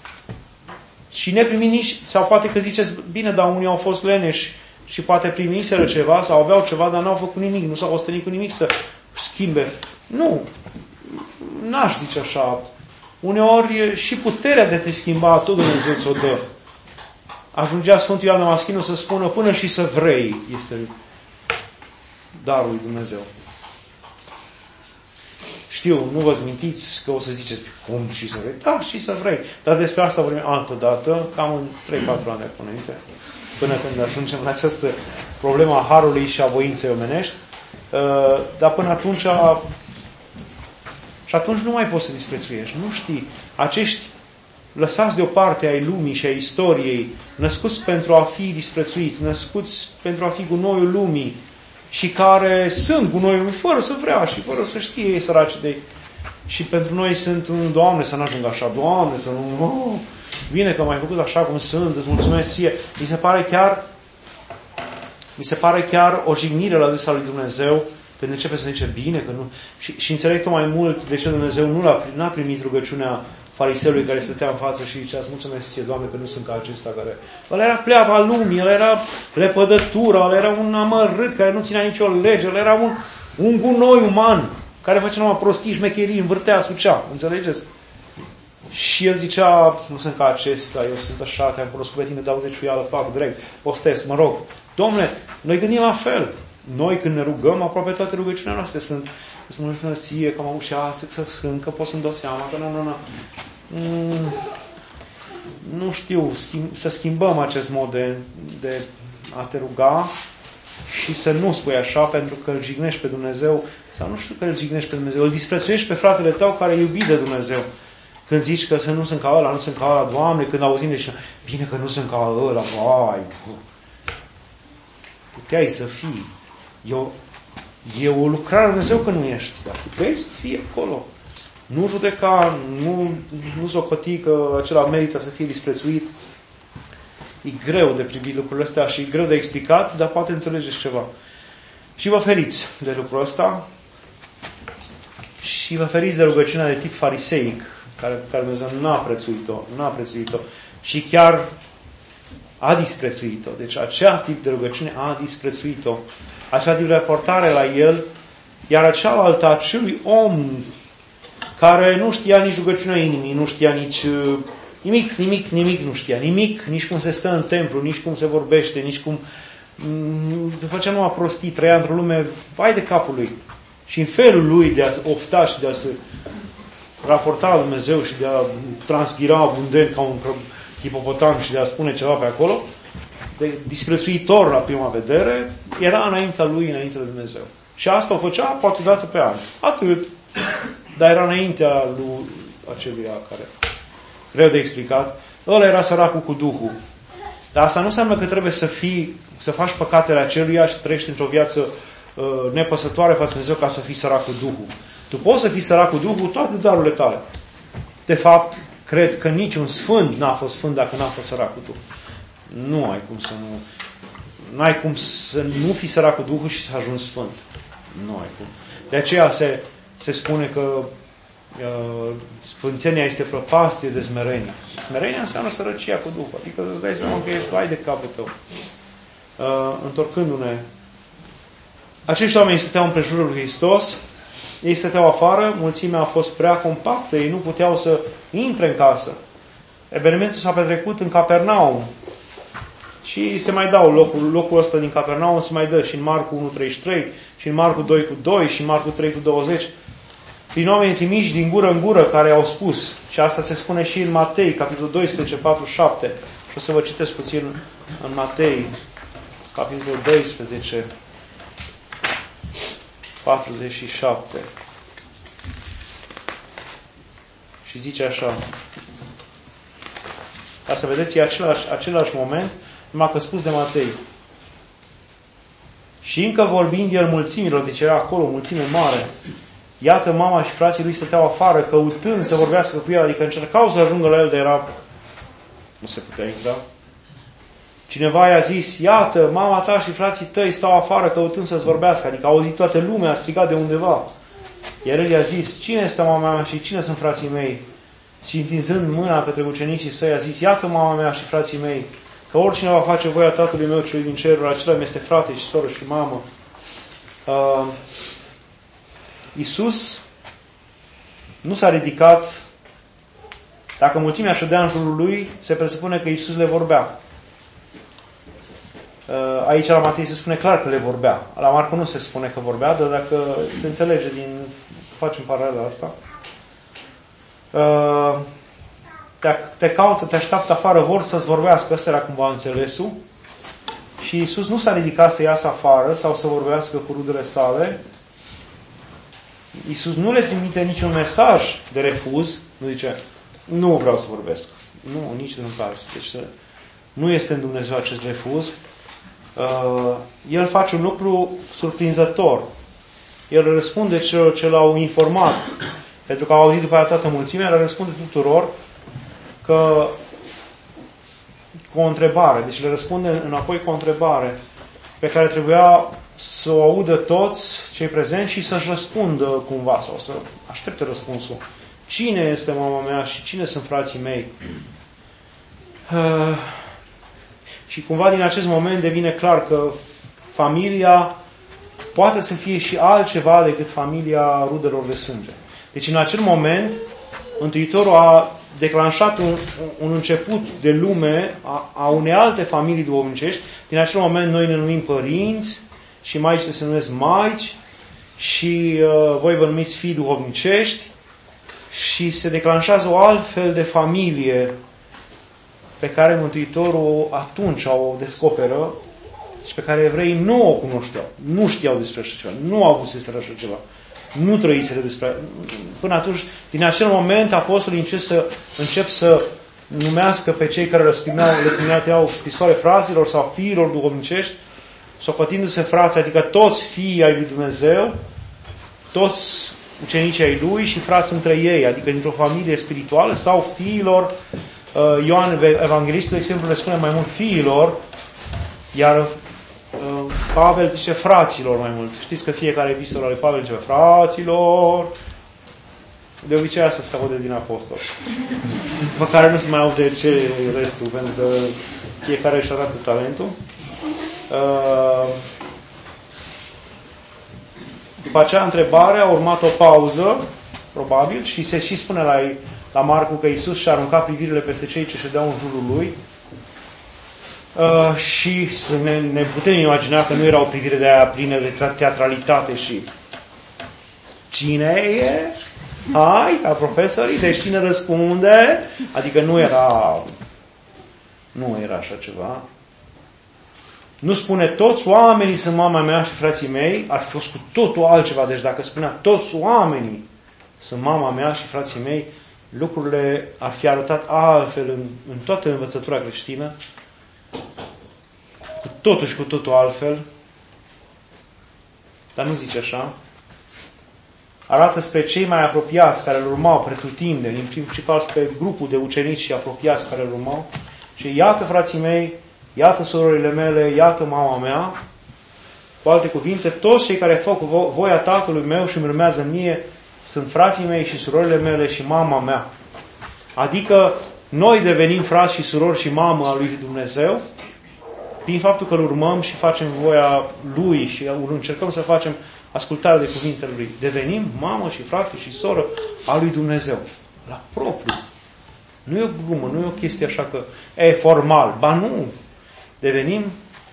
nici, sau poate că ziceți, bine, dar unii au fost leneși și poate primiseră ceva sau aveau ceva, dar n-au făcut nimic, nu s-au ostenit cu nimic să schimbe. Nu, n-aș zice așa. Uneori și puterea de te schimba tot Dumnezeu ți-o dă. Ajungea Sfântul Ioan Damaschinul să spună, până și să vrei este darul lui Dumnezeu. Știu, nu vă mintiți că o să ziceți, cum și să vrei? Da, și să vrei. Dar despre asta vorbim altă dată, cam în 3-4 ani de înainte, până când ajungem la această problemă a harului și a voinței omenești. Dar până atunci, și atunci nu mai poți să disprețuiești. Nu știi. Acești lăsați deoparte ai lumii și ai istoriei, născuți pentru a fi disprețuiți, născuți pentru a fi gunoiul lumii, și care sunt gunoiul fără să vrea și fără să știe ei săraci de ei. Și pentru noi sunt, Doamne, să n-ajung așa, Doamne, să nu... Bine că m-ai făcut așa cum sunt, îți mulțumesc ție. Mi se pare chiar o jignire la adresa lui Dumnezeu când începe să zice bine că nu... Și înțeleg tot mai mult de ce Dumnezeu n-a primit rugăciunea fariseului care stătea în față și zicea, mulțumesc ție, Doamne, că nu sunt ca acesta care... Ăla era pleava lumii, ăla era lepădătura, ăla era un amărât care nu ținea nicio lege, ăla era un gunoi uman care făcea numai prostii, șmecherii, învârtea, sucea, înțelegeți? Și el zicea, nu sunt ca acesta, eu sunt așa, te-am cunoscut pe tine, dau zeciuială, fac drept, postez, mă rog. Dom'le, noi gândim la fel. Noi când ne rugăm, aproape toate rugăciunile noastre sunt îți mulțumesc ție că am avut și asta, că pot să-mi dau seama, că nu știu, să schimbăm acest mod de a te ruga și să nu spui așa pentru că îl jignești pe Dumnezeu, sau nu știu că îl jignești pe Dumnezeu, îl disprețuiești pe fratele tău care e iubit de Dumnezeu. Când zici că nu sunt ca ăla, nu sunt ca ăla, Doamne, când auzim de bine că nu sunt ca ăla, vai, puteai să fii. E o lucrare lui Dumnezeu că nu ești. Dar puteai să fii acolo. Nu judeca, nu socoti că acela merită să fie disprețuit. E greu de privit lucrurile astea și e greu de explicat, dar poate înțelegeți ceva. Și vă feriți de lucrul ăsta și vă feriți de rugăciunea de tip fariseic, care Dumnezeu n-a prețuit-o și chiar a disprețuit-o. Deci acea tip de rugăciune a disprețuit-o. Acea tip de raportare la el, iar cealaltă, acelui om care nu știa nici rugăciunea inimii, nu știa nici nimic nu știa. Nimic, nici cum se stă în templu, nici cum se vorbește, nici cum făcea numai prostii, trăia într-o lume vai de capul lui. Și în felul lui de a ofta și de a se raporta la Dumnezeu și de a transpira abundent ca un hipopotam și de a spune ceva pe acolo, de disprețuitor la prima vedere, era înaintea lui, înainte de Dumnezeu. Și asta o făcea poate o dată pe an. Atât. Dar era înaintea lui aceluia care greu de explicat. Ăla era săracul cu Duhul. Dar asta nu înseamnă că trebuie să faci păcatele aceluia și să trăiești într-o viață nepăsătoare față de Dumnezeu ca să fii sărac cu Duhul. Tu poți să fii sărac cu Duhul toate darurile tale. De fapt, cred că niciun sfânt n-a fost sfânt dacă n-a fost sărac cu Duhul. Nu ai cum să nu... N-ai cum să nu fii sărac cu Duhul și să ajungi sfânt. Nu ai cum. De aceea se spune că sfânțenia este prăpastie de smerenie. Smerenia înseamnă sărăcia cu Duhul. Adică îți dai seama că ești vai de capul tău. Întorcându-ne, acești oameni stăteau în prejurul lui Hristos, ei stăteau afară, mulțimea a fost prea compactă, ei nu puteau să intre în casă. Evenimentul s-a petrecut în Capernaum. Și se mai dau locul ăsta din Capernaum, se mai dă și în Marcu 1:33, și în Marcu 2:2, și în Marcu 3:20. Prin oameni trimiși din gură în gură care au spus, și asta se spune și în Matei, capitolul 12, 4-7. Și o să vă citesc puțin în Matei, capitolul 12, 47. Și zice așa. Ca să vedeți, e același moment, numai că spus de Matei. Și încă vorbind el mulțimilor, deci era acolo o mulțime mare, iată mama și frații lui stăteau afară, căutând să vorbească cu el, adică încercau să ajungă la el, dar era... Nu se putea intra. Cineva i-a zis, iată, mama ta și frații tăi stau afară căutând să-ți vorbească, adică a auzit toată lumea, a strigat de undeva. Iar el i-a zis, cine este mama mea și cine sunt frații mei? Și întinzând mâna către ucenicii săi, a zis, iată mama mea și frații mei, că oricine va face voia Tatălui meu celui din cerul, acela mi este frate și soră și mamă. Iisus nu s-a ridicat. Dacă mulțimea ședea în jurul lui, se presupune că Iisus le vorbea. Aici la Matei se spune clar că le vorbea. La Marcu nu se spune că vorbea, dar dacă se înțelege facem paralela asta. Te caută, te așteaptă afară, vor să-ți vorbească. Ăsta era cumva înțelesul. Și Iisus nu s-a ridicat să iasă afară sau să vorbească cu rudele sale. Iisus nu le trimite niciun mesaj de refuz. Nu zice, nu vreau să vorbesc. Nu, nici în caz. Deci nu este în Dumnezeu acest refuz. El face un lucru surprinzător. El răspunde celor ce l-au informat. Pentru că au auzit după aia toată mulțimea, el răspunde tuturor că cu o întrebare. Deci le răspunde înapoi cu o întrebare pe care trebuia să o audă toți cei prezenți și să-și răspundă cumva sau să aștepte răspunsul. Cine este mama mea și cine sunt frații mei? Și cumva din acest moment devine clar că familia poate să fie și altceva decât familia rudelor de sânge. Deci în acel moment Mântuitorul a declanșat un început de lume a unei alte familii duhovnicești. Din acel moment noi ne numim părinți și maicile se numesc maici și voi vă numiți fii duhovnicești și se declanșează o altfel de familie pe care Mântuitorul atunci o descoperă și pe care evreii nu o cunoșteau. Nu știau despre așa ceva. Nu au avut despre așa ceva. Nu trăiseră despre... Până atunci, din acel moment, apostolii încep să numească pe cei care le trimiteau scrisoare fraților sau fiilor duhovnicești, socotindu-se frați, adică toți fiii ai lui Dumnezeu, toți ucenicii ai lui și frați între ei, adică dintr-o familie spirituală, sau fiilor. Ioan Evanghelistul, de exemplu, le spune mai mult fiilor, iar Pavel zice fraților mai mult. Știți că fiecare epistolă lui Pavel zice fraților. De obicei asta se aude din apostol. După care nu se mai aude ce restul, pentru că fiecare își arată talentul. După acea întrebare a urmat o pauză, probabil, și se și spune la Marcu că Iisus și-a aruncat privirile peste cei ce ședeau în jurul lui. Și ne putem imagina că nu era o privire de aia plină de teatralitate și cine e? Hai, ca profesorii, deci cine răspunde? Adică nu era așa ceva. Nu spune toți oamenii sunt mama mea și frații mei, ar fi fost cu totul altceva. Deci dacă spunea toți oamenii sunt mama mea și frații mei, lucrurile ar fi arătat altfel în toată învățătura creștină, cu totul și cu totul altfel. Dar nu zice așa. Arată spre cei mai apropiați care îl urmau pretutindeni, în principal spre grupul de ucenici și apropiați care îl urmau. Și iată, frații mei, iată, surorile mele, iată, mama mea. Cu alte cuvinte, toți cei care fac voia Tatălui meu și îmi urmează mie sunt frații mei și surorile mele și mama mea. Adică noi devenim frați și surori și mamă a lui Dumnezeu prin faptul că îl urmăm și facem voia lui și încercăm să facem ascultare de cuvintele lui. Devenim mamă și frate și soră a lui Dumnezeu. La propriu. Nu e o glumă, nu e o chestie așa că e formal. Ba nu. Devenim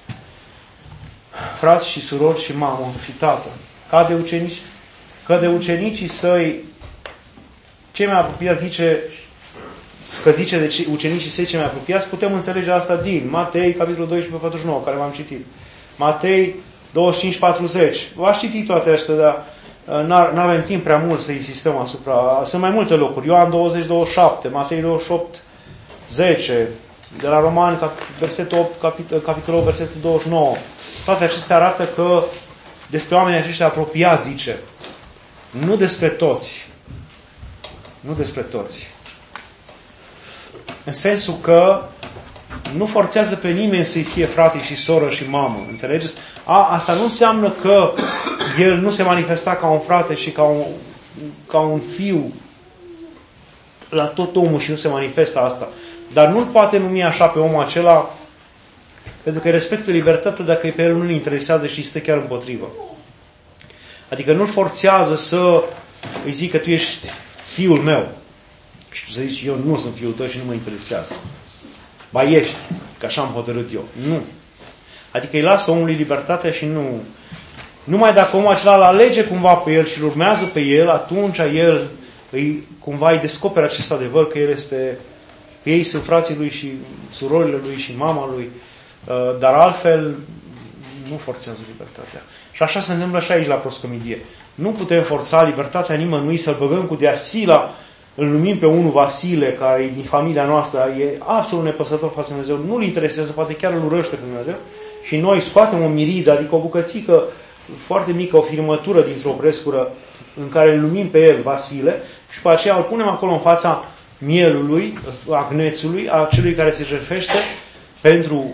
frați și surori și mamă și tată. Că de ucenicii săi, cei mai apropiați zice de ucenicii săi cei mai apropiați, putem înțelege asta din Matei, capitolul 12, 49, care v-am citit. Matei 25-40. V-ați citit toate astea, dar nu avem timp prea mult să insistăm asupra. Sunt mai multe locuri. Ioan 20-27, Matei 28-10, de la Romani, versetul 8, capitolul 8, versetul 29. Toate acestea arată că despre oamenii aceștia apropiați, zice. Nu despre toți. Nu despre toți. În sensul că nu forțează pe nimeni să-i fie frate și soră și mamă. Înțelegeți? Asta nu înseamnă că el nu se manifesta ca un frate și ca un fiu la tot omul și nu se manifestă asta. Dar nu-l poate numi așa pe omul acela pentru că respectă libertatea dacă pe el nu-l interesează și stă chiar împotrivă. Adică nu-l forțează să îi zică tu ești fiul meu. Și tu să zici eu nu sunt fiul tău și nu mă interesează. Ba ești, că așa am hotărât eu. Nu. Adică îi lasă omului libertatea și nu. Numai dacă omul acela îl alege cumva pe el și îl urmează pe el, atunci el cumva îi descoperă acest adevăr că el este, că ei sunt frații lui și surorile lui și mama lui. Dar altfel nu forțează libertatea. Și așa se întâmplă și aici la proscomidie. Nu putem forța libertatea nimănui să-l băgăm cu deasila, îl numim pe unul Vasile, care e din familia noastră, e absolut nepăsător față de Dumnezeu, nu-l interesează, poate chiar îl urăște pe Dumnezeu, și noi scoatem o miridă, adică o bucățică foarte mică, o firmătură dintr-o prescură în care îl numim pe el Vasile și pe aceea îl punem acolo în fața mielului, agnețului, a celui care se jertfește pentru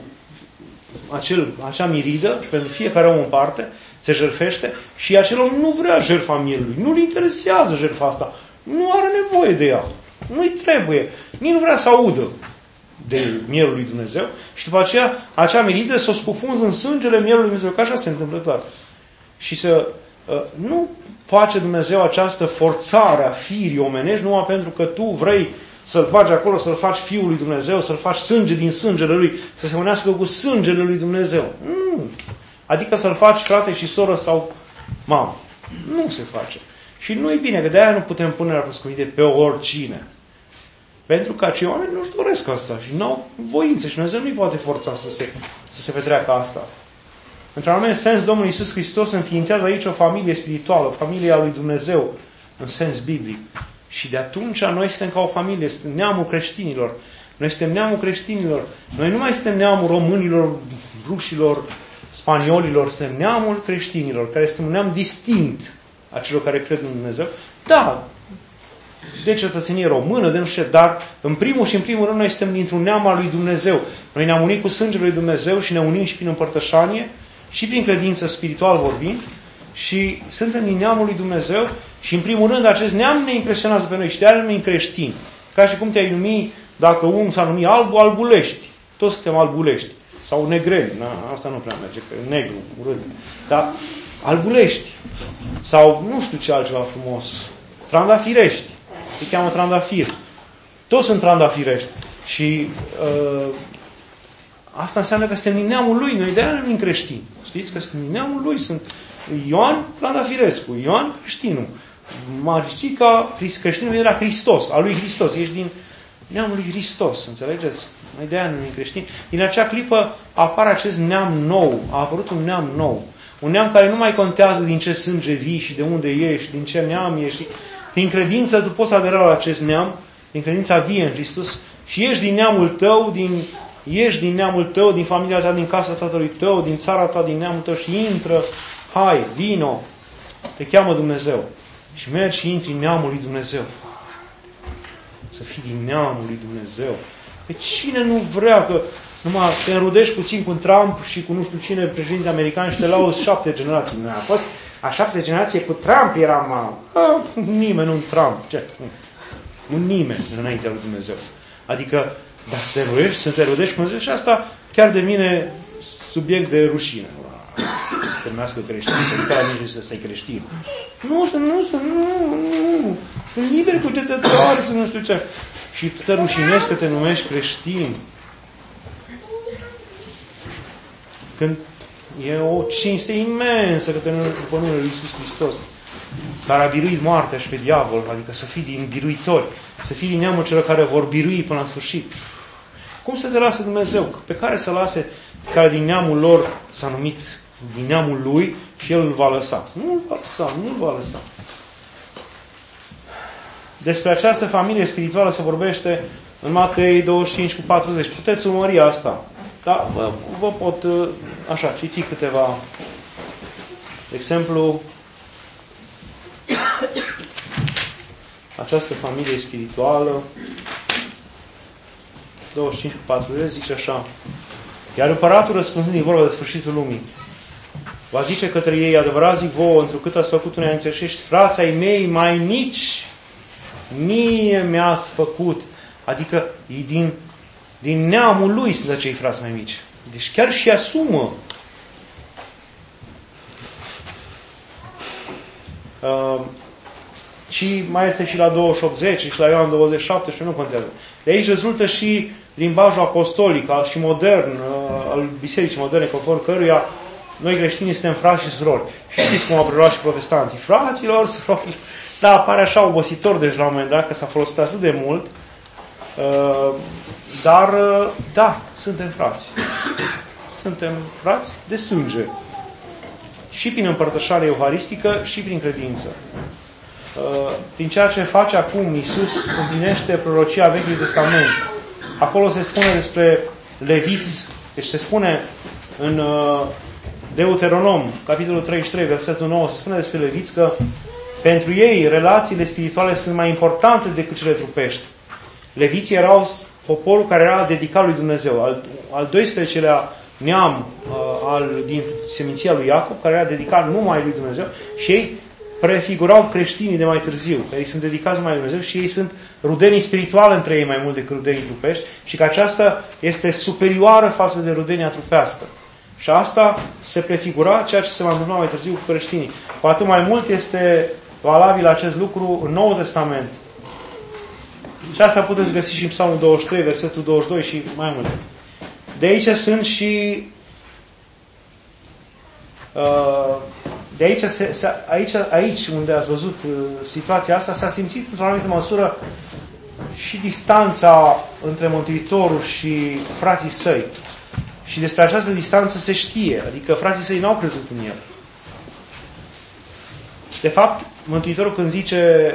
acea miridă și pentru fiecare om în parte, se jertfește și acel om nu vrea jertfa mielului, nu-l interesează jertfa asta, nu are nevoie de ea, nu-i trebuie, nici nu vrea să audă de mielul lui Dumnezeu și după aceea acea miridă să o scufunză în sângele mielului lui Dumnezeu, că așa se întâmplă clar. Și să nu face Dumnezeu această forțare a firii omenești numai pentru că tu vrei să-l bagi acolo, să-l faci Fiul lui Dumnezeu, să-l faci sânge din sângele lui, să se unească cu sângele lui Dumnezeu. Nu. Adică să-l faci frate și soră sau mamă. Nu se face. Și nu e bine, că de-aia nu putem pune la proscomidie pe oricine. Pentru că acei oameni nu-și doresc asta și nu au voință și Dumnezeu nu-i poate forța să se petreacă asta. Într-un anumit sens, Domnul Iisus Hristos înființează aici o familie spirituală, o familie a lui Dumnezeu, în sens biblic. Și de atunci noi suntem ca o familie, suntem neamul creștinilor. Noi suntem neamul creștinilor. Noi nu mai suntem neamul românilor, rușilor, spaniolilor, suntem neamul creștinilor, care suntem un neam distinct a celor care cred în Dumnezeu. Da, de cetățenie română, de nu știu, dar în primul rând noi suntem dintr-un neam al lui Dumnezeu. Noi ne-am unit cu sângele lui Dumnezeu și ne unim și prin împărtășanie și prin credință spiritual vorbind și suntem din neamul lui Dumnezeu și în primul rând acest neam ne impresionează pe noi și de-aia numim creștini. Ca și cum te-ai numi, dacă unul s-a numit Albulești. Toți suntem Albulești. Sau Negreli. Asta nu prea merge, că negru, urât. Dar Albulești. Sau nu știu ce altceva frumos. Trandafirești. Se cheamă trandafir. Toți sunt trandafirești. Și asta înseamnă că suntem din neamul lui. Noi de-aia numim creștini. Știți că suntem din neamul lui. Sunt Ioan Trandafirescu, Ioan creștinul. Maricica, creștinul vine de la Hristos, al lui Hristos. Ești din neamul lui Hristos, înțelegeți? Noi de-aia numim creștini. Din acea clipă apare acest neam nou. A apărut un neam nou. Un neam care nu mai contează din ce sânge vii și de unde ești, din ce neam ești. Din credință tu poți adera la acest neam, din credința vie în Hristos și ești din neamul tău, ești din neamul tău, din familia ta, din casa tatălui tău, din țara ta, din neamul tău și intră, hai, vino, te cheamă Dumnezeu. Și mergi și intri în neamul lui Dumnezeu. Să fii din neamul lui Dumnezeu. Pe cine nu vrea că numai te înrudești puțin cu Trump și cu nu știu cine, președinte american și te lauzi 7 generații. A fost a 7 generație cu Trump era nimeni, nu Trump. Ce? Nu nimeni înaintea lui Dumnezeu. Adică, dar să te rudești cu Dumnezeu și asta chiar devine subiect de rușine. Termească creștin, să la nici să stai creștin. Nu. Sunt liberi cugetători, să nu știu ce. Și te rușinezi că te numești creștin. Când e o cinste imensă că te numești după numele lui Iisus Hristos, care a biruit moartea și pe diavol, adică să fii din biruitori, să fii din neamul celor care vor birui până la sfârșit. Cum să te lasă Dumnezeu? Pe care să lase, care din neamul lor s-a numit din neamul lui și el îl va lăsa. Nu îl va lăsa. Despre această familie spirituală se vorbește în Matei 25 cu 40. Puteți urmări asta. Da, vă pot așa citi câteva. De exemplu, această familie spirituală 25 cu 40 zice așa: iar împăratul răspunzând din vorba de sfârșitul lumii va zice către ei: adevărat zic vouă, întrucât ați făcut unei dintre acești frați ai mei mai mici, mie mi-ați făcut. Adică din neamul lui sunt acei frați mai mici. Deci chiar și asumă. Și mai este și la 28.10 și la Ioan 27 și nu contează. De aici rezultă și limbajul apostolic și modern al bisericii moderne, conform căruia noi creștinii suntem frați și surori. Și știți cum au preluat și protestanții. Fraților, surori. Da, apare așa obositor deci la un moment dat, că s-a folosit atât de mult. Dar, da, suntem frați. Suntem frați de sânge. Și prin împărtășare euharistică și prin credință. Prin ceea ce face acum Iisus, împlinește prorocia Vechiului Testament. Acolo se spune despre leviți, deci se spune în Deuteronom, capitolul 33, versetul 9, se spune despre leviți că pentru ei relațiile spirituale sunt mai importante decât cele trupești. Leviții erau poporul care era dedicat lui Dumnezeu, al 12-lea neam din seminția lui Iacov, care era dedicat numai lui Dumnezeu și ei prefigurau creștinii de mai târziu, că ei sunt dedicați numai lui Dumnezeu și ei sunt rudenii spirituale între ei mai mult decât rudenii trupești și că aceasta este superioară față de rudenia trupească. Și asta se prefigura ceea ce se va întâmpla mai târziu cu creștinii. Cu atât mai mult este valabil acest lucru în Noul Testament. Și asta puteți găsi și în Psalmul 23, versetul 22 și mai multe. De aici sunt și de aici unde ați văzut situația asta, s-a simțit într-o anumită măsură și distanța între Mântuitorul și frații săi. Și despre această distanță se știe, adică frații săi n-au crezut în el. De fapt, Mântuitorul când zice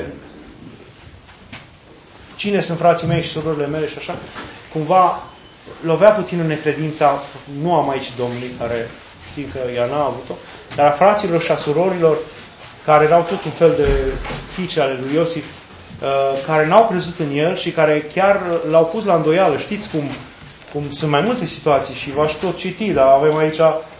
cine sunt frații mei și surorile mele și așa, cumva lovea puțin în necredința, nu am aici Domnului care știm că ea n-a avut-o, dar a fraților și a surorilor, care erau tot un fel de fiice ale lui Iosif, care n-au crezut în el și care chiar l-au pus la îndoială. Știți cum sunt mai multe situații și v-aș tot citi, dar avem aici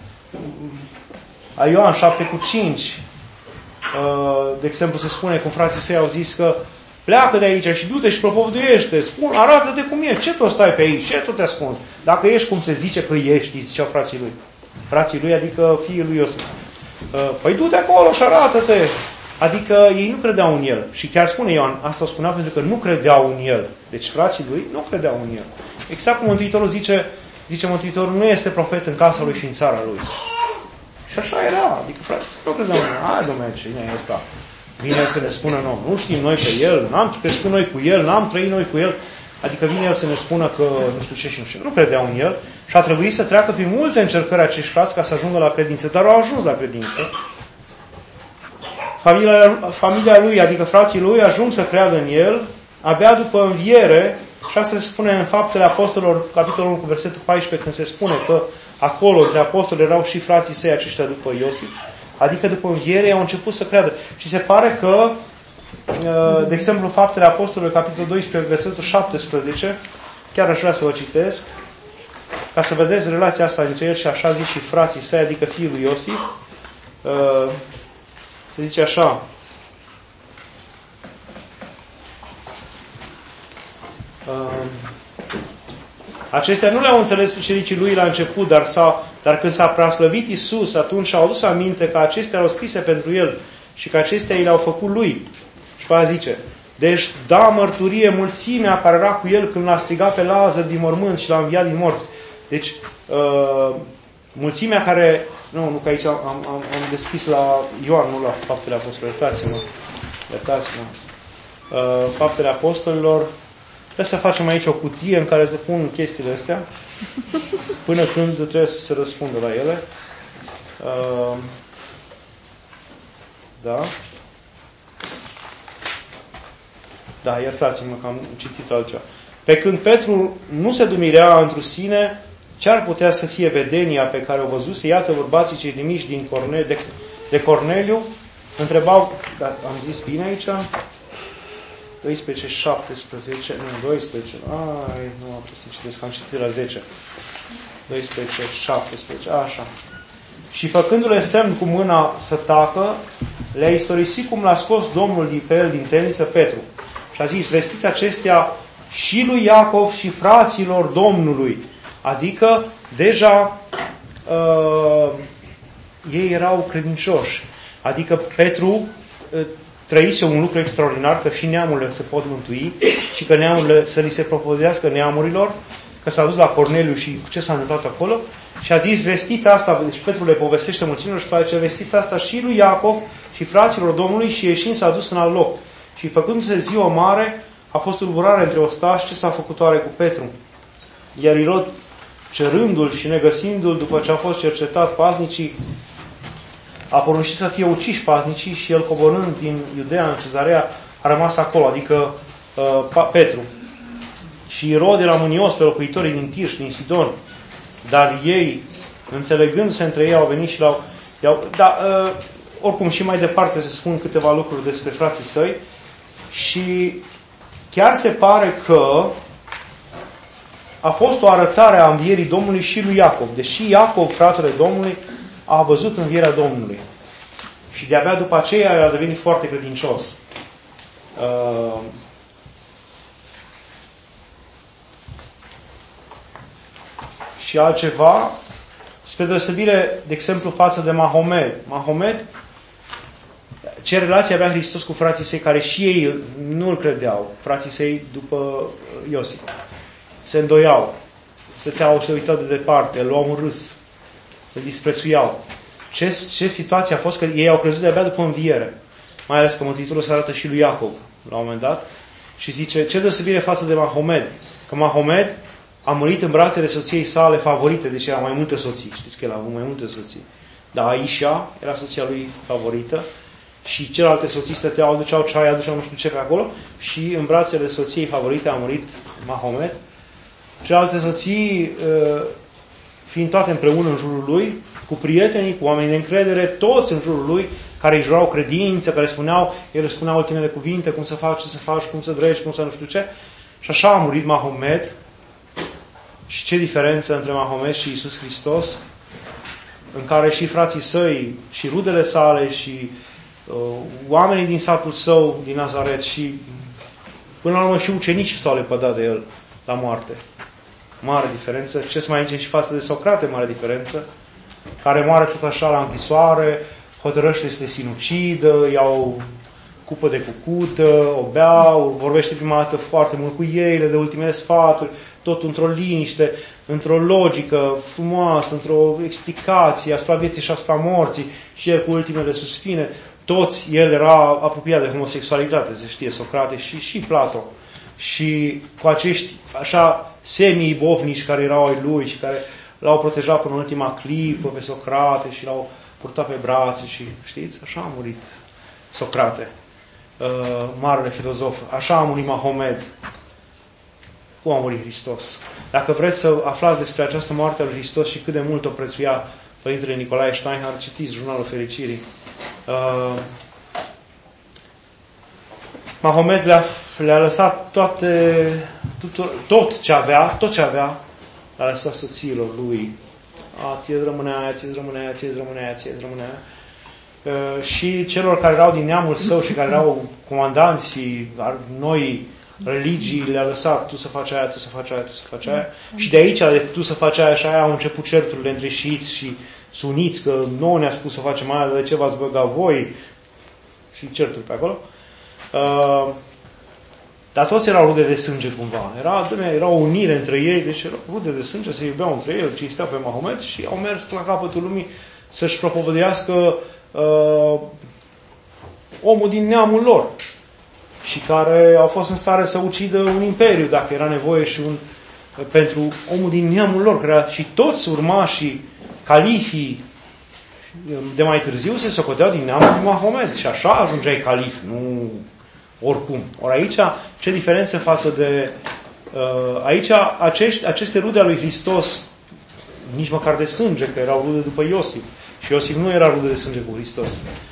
a Ioan 7:5. De exemplu, se spune cum frații săi au zis că pleacă de aici și du-te și propovăduiește, arată-te cum e, ce tot stai pe aici, ce tot te ascunzi? Dacă ești cum se zice că ești, ziceau frații lui. Frații lui, adică fiii lui Iosif. Păi du-te acolo și arată-te. Adică ei nu credeau în el. Și chiar spune Ioan, asta o spunea pentru că nu credeau în el. Deci frații lui nu credeau în el. Exact cum Mântuitorul zice Mântuitorul nu este profet în casa lui și în țara lui. Și așa era. Adică frații nu credeau în el. Hai, dom'le, cine e ăsta? Vine să ne spună, nu știm noi pe el, n-am crescut noi cu el, n-am trăit noi cu el. Adică vine el să ne spună că nu știu ce și nu știu. Nu credeau în el și a trebuit să treacă prin multe încercări acești frați ca să ajungă la credință. Dar au ajuns la credință. Familia lui, adică frații lui, ajung să creadă în el abia după înviere. Și asta se spune în Faptele Apostolilor, capitolul 1, cu versetul 14, când se spune că acolo, între apostoli, erau și frații săi aceștia după Iosif. Adică după înviere au început să creadă. Și se pare că, de exemplu, Faptele Apostolilor, capitolul 12, versetul 17, chiar aș vrea să vă citesc, ca să vedeți relația asta dintre el și așa zis și frații săi, adică fiul lui Iosif. Se zice așa. Acestea nu le-au înțeles ucenicii lui la început, dar când s-a preaslăvit Iisus, atunci și-au adus aminte că acestea erau scrise pentru el și că acestea i le-au făcut lui. Și pe aia zice, deci da mărturie mulțimea care era cu el când l-a strigat pe Lazar din mormânt și l-a înviat din morți. Deci, mulțimea care... Nu, că aici am deschis la Ioan, nu la Faptele Apostolilor. Iertați-mă. Faptele Apostolilor. Trebuie să facem aici o cutie în care se pun chestiile astea până când trebuie să se răspundă la ele. Da. Da, iertați-mă că am citit altceva. Pe când Petru nu se dumirea întru sine, ce ar putea să fie vedenia pe care o văzuse? Iată, bărbații cei trimiși de Corneliu întrebau, dar am zis bine aici? 12, 17, nu, 12, nu am putut să citesc, am citit la 10. 12, 17, așa. Și făcându-le semn cu mâna să tacă, le-a istorisit cum l-a scos Domnul pe el din temniță Petru. Și a zis, vestiți acestea și lui Iacov și fraților Domnului. Adică, deja, ei erau credincioși. Adică Petru trăise un lucru extraordinar, că și neamurile se pot mântui și că neamurile să li se propovăduiască neamurilor, că s-a dus la Corneliu și ce s-a întâmplat acolo și a zis, vestiți asta, deci Petru le povestește mulțimilor și face, vestiți asta și lui Iacov și fraților Domnului și ieșind s-a dus în alt loc. Și făcându-se ziua mare, a fost tulburare între ostași, ce s-a făcut oare cu Petru? Iar Irod, cerându-l și negăsindu-l, după ce a fost cercetat paznicii, a poruncit să fie uciși paznicii și el, coborând din Iudea în Cezarea, a rămas acolo, adică Petru. Și Irod era mânios pe locuitorii din Tir și din Sidon, dar ei, înțelegându-se între ei, au venit și oricum și mai departe se spun câteva lucruri despre frații săi și chiar se pare că a fost o arătare a învierii Domnului și lui Iacov. Deși Iacov, fratele Domnului, a văzut învierea Domnului. Și de-abia după aceea a devenit foarte credincios. Și altceva, spre deosebire, de exemplu, față de Mahomet. Mahomet, ce relație avea Hristos cu frații săi, care și ei nu îl credeau, frații săi după Iosif. Se îndoiau, se uitau de departe, îl luau în râs, îl disprețuiau. Ce situație a fost că ei au crezut de-abia după înviere. Mai ales că Mântuitorul se arată și lui Iacov la un moment dat și zice, ce deosebire față de Mahomet? Că Mahomet a murit în brațele soției sale favorite, deci era mai multe soții. Știți că el a avut mai multe soții. Dar Aisha era soția lui favorită și celelalte soții stăteau, aduceau ceai, aduceau nu știu ce pe acolo și în brațele soției favorite a murit Mahomet. Celelalte soții fiind toate împreună în jurul lui, cu prietenii, cu oamenii de încredere, toți în jurul lui, care îi jurau credință, care el spunea ultimele cuvinte, cum să faci, ce să faci, cum să dregi, cum să nu știu ce. Și așa a murit Mahomet. Și ce diferență între Mahomet și Iisus Hristos, în care și frații săi, și rudele sale, și oamenii din satul său, din Nazaret, și până la urmă și ucenicii s-au lepădat de el la moarte. Mare diferență. Ce să mai zicem și față de Socrate, mare diferență, care moare tot așa la închisoare, hotărăște să se sinucidă, iau cupă de cucută, o beau, vorbește prima dată foarte mult cu ei, le dă ultimele sfaturi, tot într-o liniște, într-o logică frumoasă, într-o explicație asupra vieții și asupra morții, și el cu ultimele suspine. Toți, el era apropiat de homosexualitate, se știe, Socrate și Plato. Și cu acești așa semi-ibovnici care erau ai lui și care l-au protejat până în ultima clipă pe Socrate și l-au purtat pe brațe și, știți, așa a murit Socrate, marele filozof. Așa a murit Mahomet. Cum a murit Hristos? Dacă vreți să aflați despre această moarte a lui Hristos și cât de mult o prețuia Părintele Nicolae Steinhardt, citiți Jurnalul Fericirii. Mahomet le-a lăsat tot ce avea, le-a lăsat soțiilor lui. Ție-ți rămânea aia, ție-ți rămânea aia, ție-ți rămânea aia, ție-ți rămânea aia. Și celor care erau din neamul său și care erau comandanții noi religii, le-a lăsat tu să faci aia, tu să faci aia, tu să faci aia. Și de aici, de tu să faci aia și aia, au început certurile între șiiți și suniți, că nouă ne-a spus să facem aia, de ce v-ați băgat voi? Și certuri pe acolo. Dar toți erau rude de sânge cumva. Era o unire între ei, deci erau rude de sânge, se iubeau între ei, cinsteau pe Mahomet și au mers la capătul lumii să-și propovădească omul din neamul lor și care au fost în stare să ucidă un imperiu, dacă era nevoie, și pentru omul din neamul lor, care și toți urmașii califii de mai târziu se socoteau din neamul lui Mahomet și așa ajungeai calif, nu oricum. Ori aici, ce diferență față de... aici, aceste rude ale lui Hristos, nici măcar de sânge, că erau rude după Iosif. Și Iosif nu era rude de sânge cu Hristos.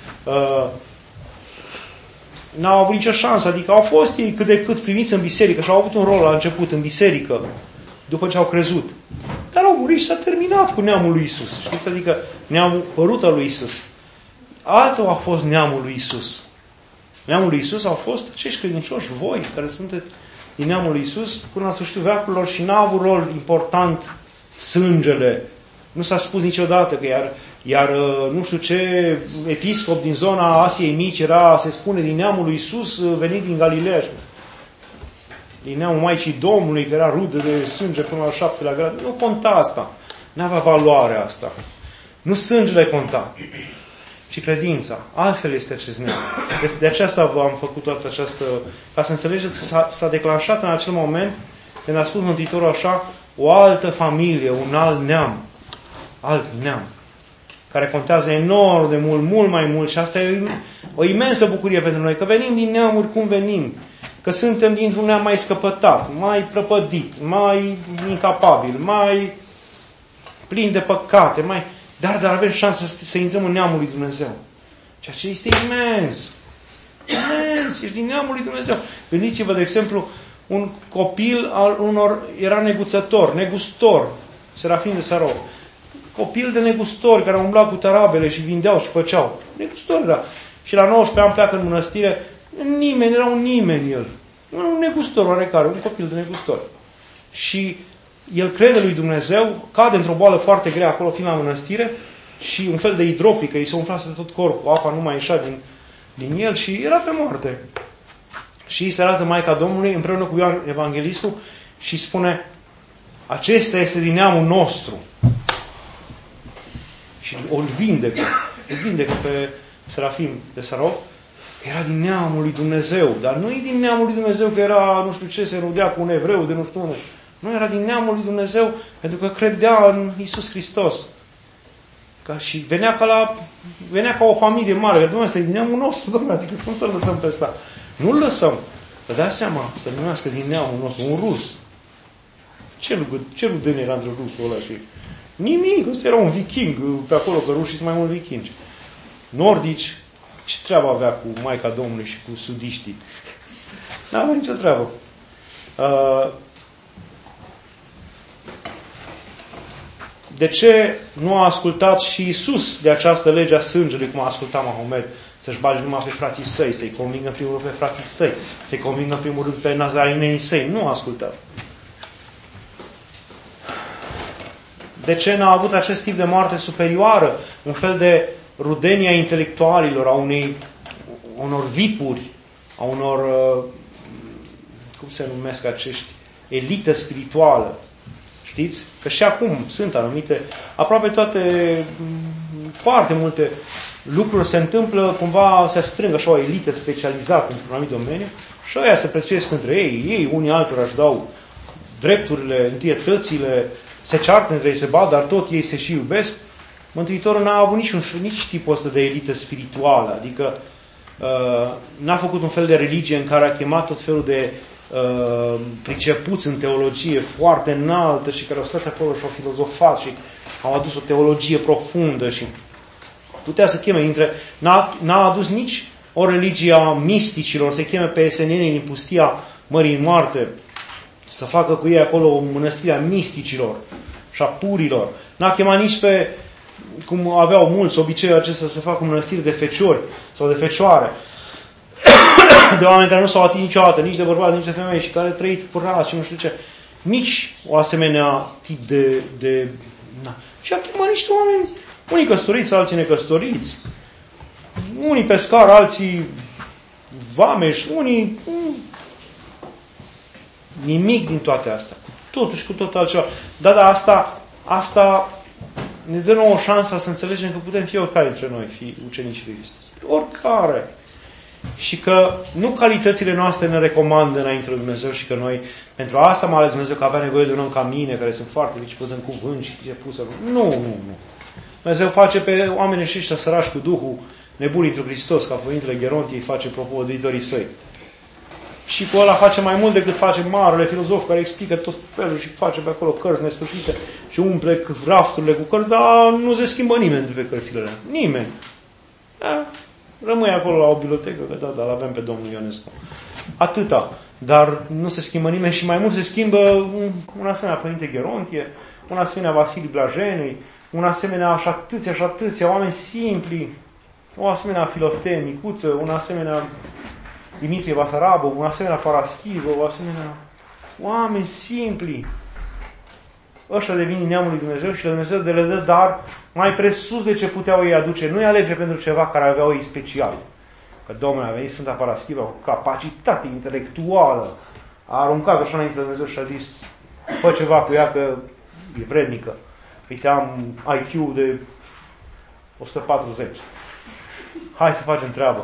N-au avut nicio șansă, adică au fost ei cât de cât primiți în biserică și au avut un rol la început în biserică, după ce au crezut. Dar au murit și s-a terminat cu neamul lui Isus. Știți? Adică neamul părut al lui Isus. Altul a fost neamul lui Isus. Neamul lui Isus au fost acești credincioși, voi, care sunteți din neamul lui Isus, până la sfârșitul veacurilor, și n-a avut rol important sângele. Nu s-a spus niciodată că iar nu știu ce episcop din zona Asiei Mici era, se spune, din neamul lui Isus, venit din Galileea. Din neamul Maicii Domnului, că era rudă de sânge până la 7-lea grad. Nu conta asta. N-avea valoare asta. Nu sângele conta, ci credința. Altfel este acest neam. De aceasta v-am făcut toată această... Ca să înțelegeți că s-a declanșat în acel moment, când a spus Mântuitorul așa, o altă familie, un alt neam. Alt neam. Care contează enorm de mult, mult mai mult. Și asta e o imensă bucurie pentru noi. Că venim din neamuri cum venim. Că suntem dintr-un neam mai scăpătat, mai prăpădit, mai incapabil, mai plin de păcate, dar avem șansa să intrăm în neamul lui Dumnezeu. Ceea ce este imens. Imens, ești din neamul lui Dumnezeu. Gândiți-vă, de exemplu, un copil al unor era neguțător, negustor, Serafim de Sarov. Copil de negustori care umblau cu tarabele și vindeau și făceau. Negustor era. Și la 19 ani pleacă în mănăstire. Nimeni, era un nimeni el. Un negustor oarecare, un copil de negustor. Și el crede lui Dumnezeu, cade într-o boală foarte grea acolo, fiind la mănăstire, și un fel de hidropică, îi se umflase tot corpul, apa nu mai ieșea din el și era pe moarte. Și se arată Maica Domnului împreună cu Ioan Evanghelistul și spune: acesta este din neamul nostru. Și îl vindecă pe Serafim de Sarov, că era din neamul lui Dumnezeu. Dar nu e din neamul lui Dumnezeu că era, nu știu ce, se rudea cu un evreu de nu știu unde. Nu, era din neamul lui Dumnezeu pentru că credea în Iisus Hristos. Și venea ca o familie mare. Dom'le, ăsta e din neamul nostru, dom'le, adică cum să-l lăsăm pe ăsta? Nu-l lăsăm. Vă dați seama, să numească din neamul nostru, un rus. Ce rudenie era între rusul ăla și Nimic, ăsta era un viking pe acolo, că rușii sunt mai mult vikingi. Nordici, ce treabă avea cu Maica Domnului și cu sudiștii? N-avea nicio treabă. De ce nu a ascultat și Iisus de această lege a sângelui, cum a ascultat Mahomet, să-și bage numai pe frații săi, să-i convingă în primul rând pe frații săi, să-i convingă în primul rând pe nazarinenii săi? Nu a ascultat. De ce n-a avut acest tip de moarte superioară? Un fel de rudenie a intelectualilor, a unor vipuri, a unor, cum se numesc acești, elită spirituală. Știți? Că și acum sunt anumite, aproape toate, foarte multe lucruri se întâmplă, cumva se strâng așa o elită specializată într-un anumit domeniu și ăia se prețuiesc între ei unii altora își dau drepturile, întâietățile, se ceartă între ei, se bat, dar tot ei se și iubesc. Mântuitorul n-a avut nici tipul ăsta de elită spirituală, adică n-a făcut un fel de religie în care a chemat tot felul de pricepuți în teologie foarte înaltă și care au stat acolo și au filozofat și au adus o teologie profundă și putea să cheme n-a adus nici o religie a misticilor, se cheme pe esenienii din pustia Mării Moarte, să facă cu ei acolo o mănăstire a misticilor și a purilor. N-a chemat nici pe, cum aveau mulți obiceiul acesta, să facă mănăstiri de feciori sau de fecioare, de oameni care nu s-au atins niciodată, nici de bărbați, nici de femei și care au trăit curat și nu știu ce. Nici o asemenea tip de și a chemat niște oameni, unii căsătoriți, alții necăsătoriți, unii pescari, alții vameși, unii nimic din toate astea. Totuși cu tot altceva. Dar asta ne dă nouă șansa să înțelegem că putem fi oricare dintre noi, fi ucenicii lui Hristos. Oricare. Și că nu calitățile noastre ne recomandă înainte lui Dumnezeu și că noi, pentru asta m-a ales Dumnezeu, că avea nevoie de un om ca mine, care sunt foarte priceput în cuvânt și ce pusă. Nu. Dumnezeu face pe oamenii ăștia sărași cu Duhul, nebunii într Hristos, ca Părintele Gerontie îi face propovăduitorii săi. Și cu ăla face mai mult decât face marele filozof care explică tot felul și face pe acolo cărți nesfârșite și umple rafturile cu cărți, dar nu se schimbă nimeni de pe cărțile alea. Nimeni. Rămâi acolo la o bibliotecă, că da, l-avem pe Domnul Ionescu. Atâta. Dar nu se schimbă nimeni și mai mult se schimbă un asemenea Părinte Gerontie, un asemenea Vasilii Blajenui, un asemenea și atâția oameni simpli, o asemenea Filoftee Micuță, un asemenea Dimitrie Basarabov, un asemenea Paraschivă, o asemenea oameni simpli. Ăștia devin neamul lui Dumnezeu și Dumnezeu de le dă dar mai presus de ce puteau ei aduce. Nu-i alege pentru ceva care aveau ei special. Că Domnul a venit Sfânta Paraschivă cu capacitate intelectuală, a aruncat așa înainte de Dumnezeu și a zis: fă ceva cu ea că e vrednică. Uite, am IQ de 140. Hai să facem treabă.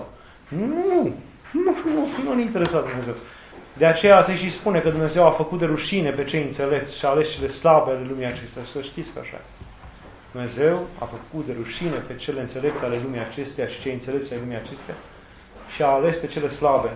Nu-i interesat Dumnezeu. De aceea se și spune că Dumnezeu a făcut de rușine pe cei înțelepți și a ales cele slabe ale lumii acestea. Să știți că așa. Dumnezeu a făcut de rușine pe cele înțelepte ale lumii acestea și cei înțelepți ale lumii acestea și a ales pe cele slabe.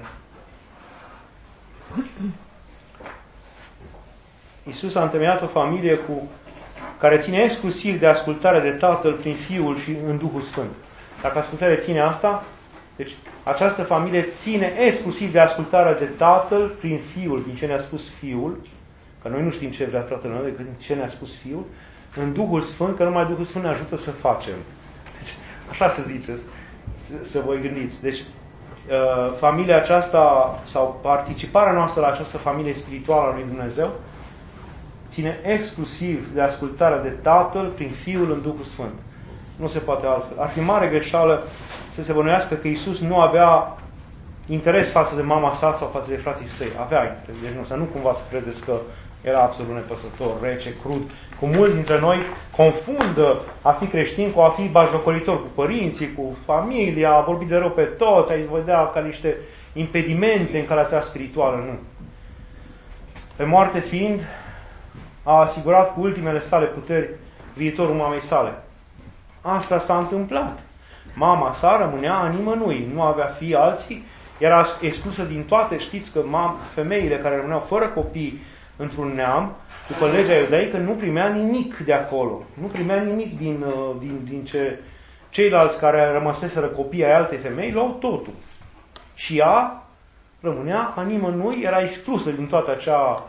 Iisus a întemeiat o familie care ține exclusiv de ascultare de Tatăl prin Fiul și în Duhul Sfânt. Dacă ascultarea ține asta, deci această familie ține exclusiv de ascultarea de Tatăl prin Fiul, prin ce ne-a spus Fiul, că noi nu știm ce vrea Tatăl meu decât ce ne-a spus Fiul, în Duhul Sfânt, că numai Duhul Sfânt ne ajută să facem. Deci, așa să ziceți, să vă gândiți. Deci, familia aceasta, sau participarea noastră la această familie spirituală a lui Dumnezeu, ține exclusiv de ascultarea de Tatăl prin Fiul în Duhul Sfânt. Nu se poate altfel. Ar fi mare greșeală să se bănuiască că Iisus nu avea interes față de mama sa sau față de frații săi. Avea interes. Deci nu, să nu cumva să credeți că era absolut nepăsător, rece, crud. Cu mulți dintre noi confundă a fi creștin cu a fi batjocoritor cu părinții, cu familia, a vorbi de rău pe toți, a-i vedea ca niște impedimente în calea spirituală. Nu. Pe moarte fiind, a asigurat cu ultimele sale puteri viitorul mamei sale. Asta s-a întâmplat. Mama sa rămânea a nimănui, nu avea fii alții, era exclusă din toate. Știți că femeile care rămâneau fără copii într-un neam, după legea iudaică, nu primea nimic de acolo. Nu primea nimic din ce ceilalți care rămăseseră copii ai altei femei, luau totul. Și ea rămânea ca nimănui, era exclusă din toată acea...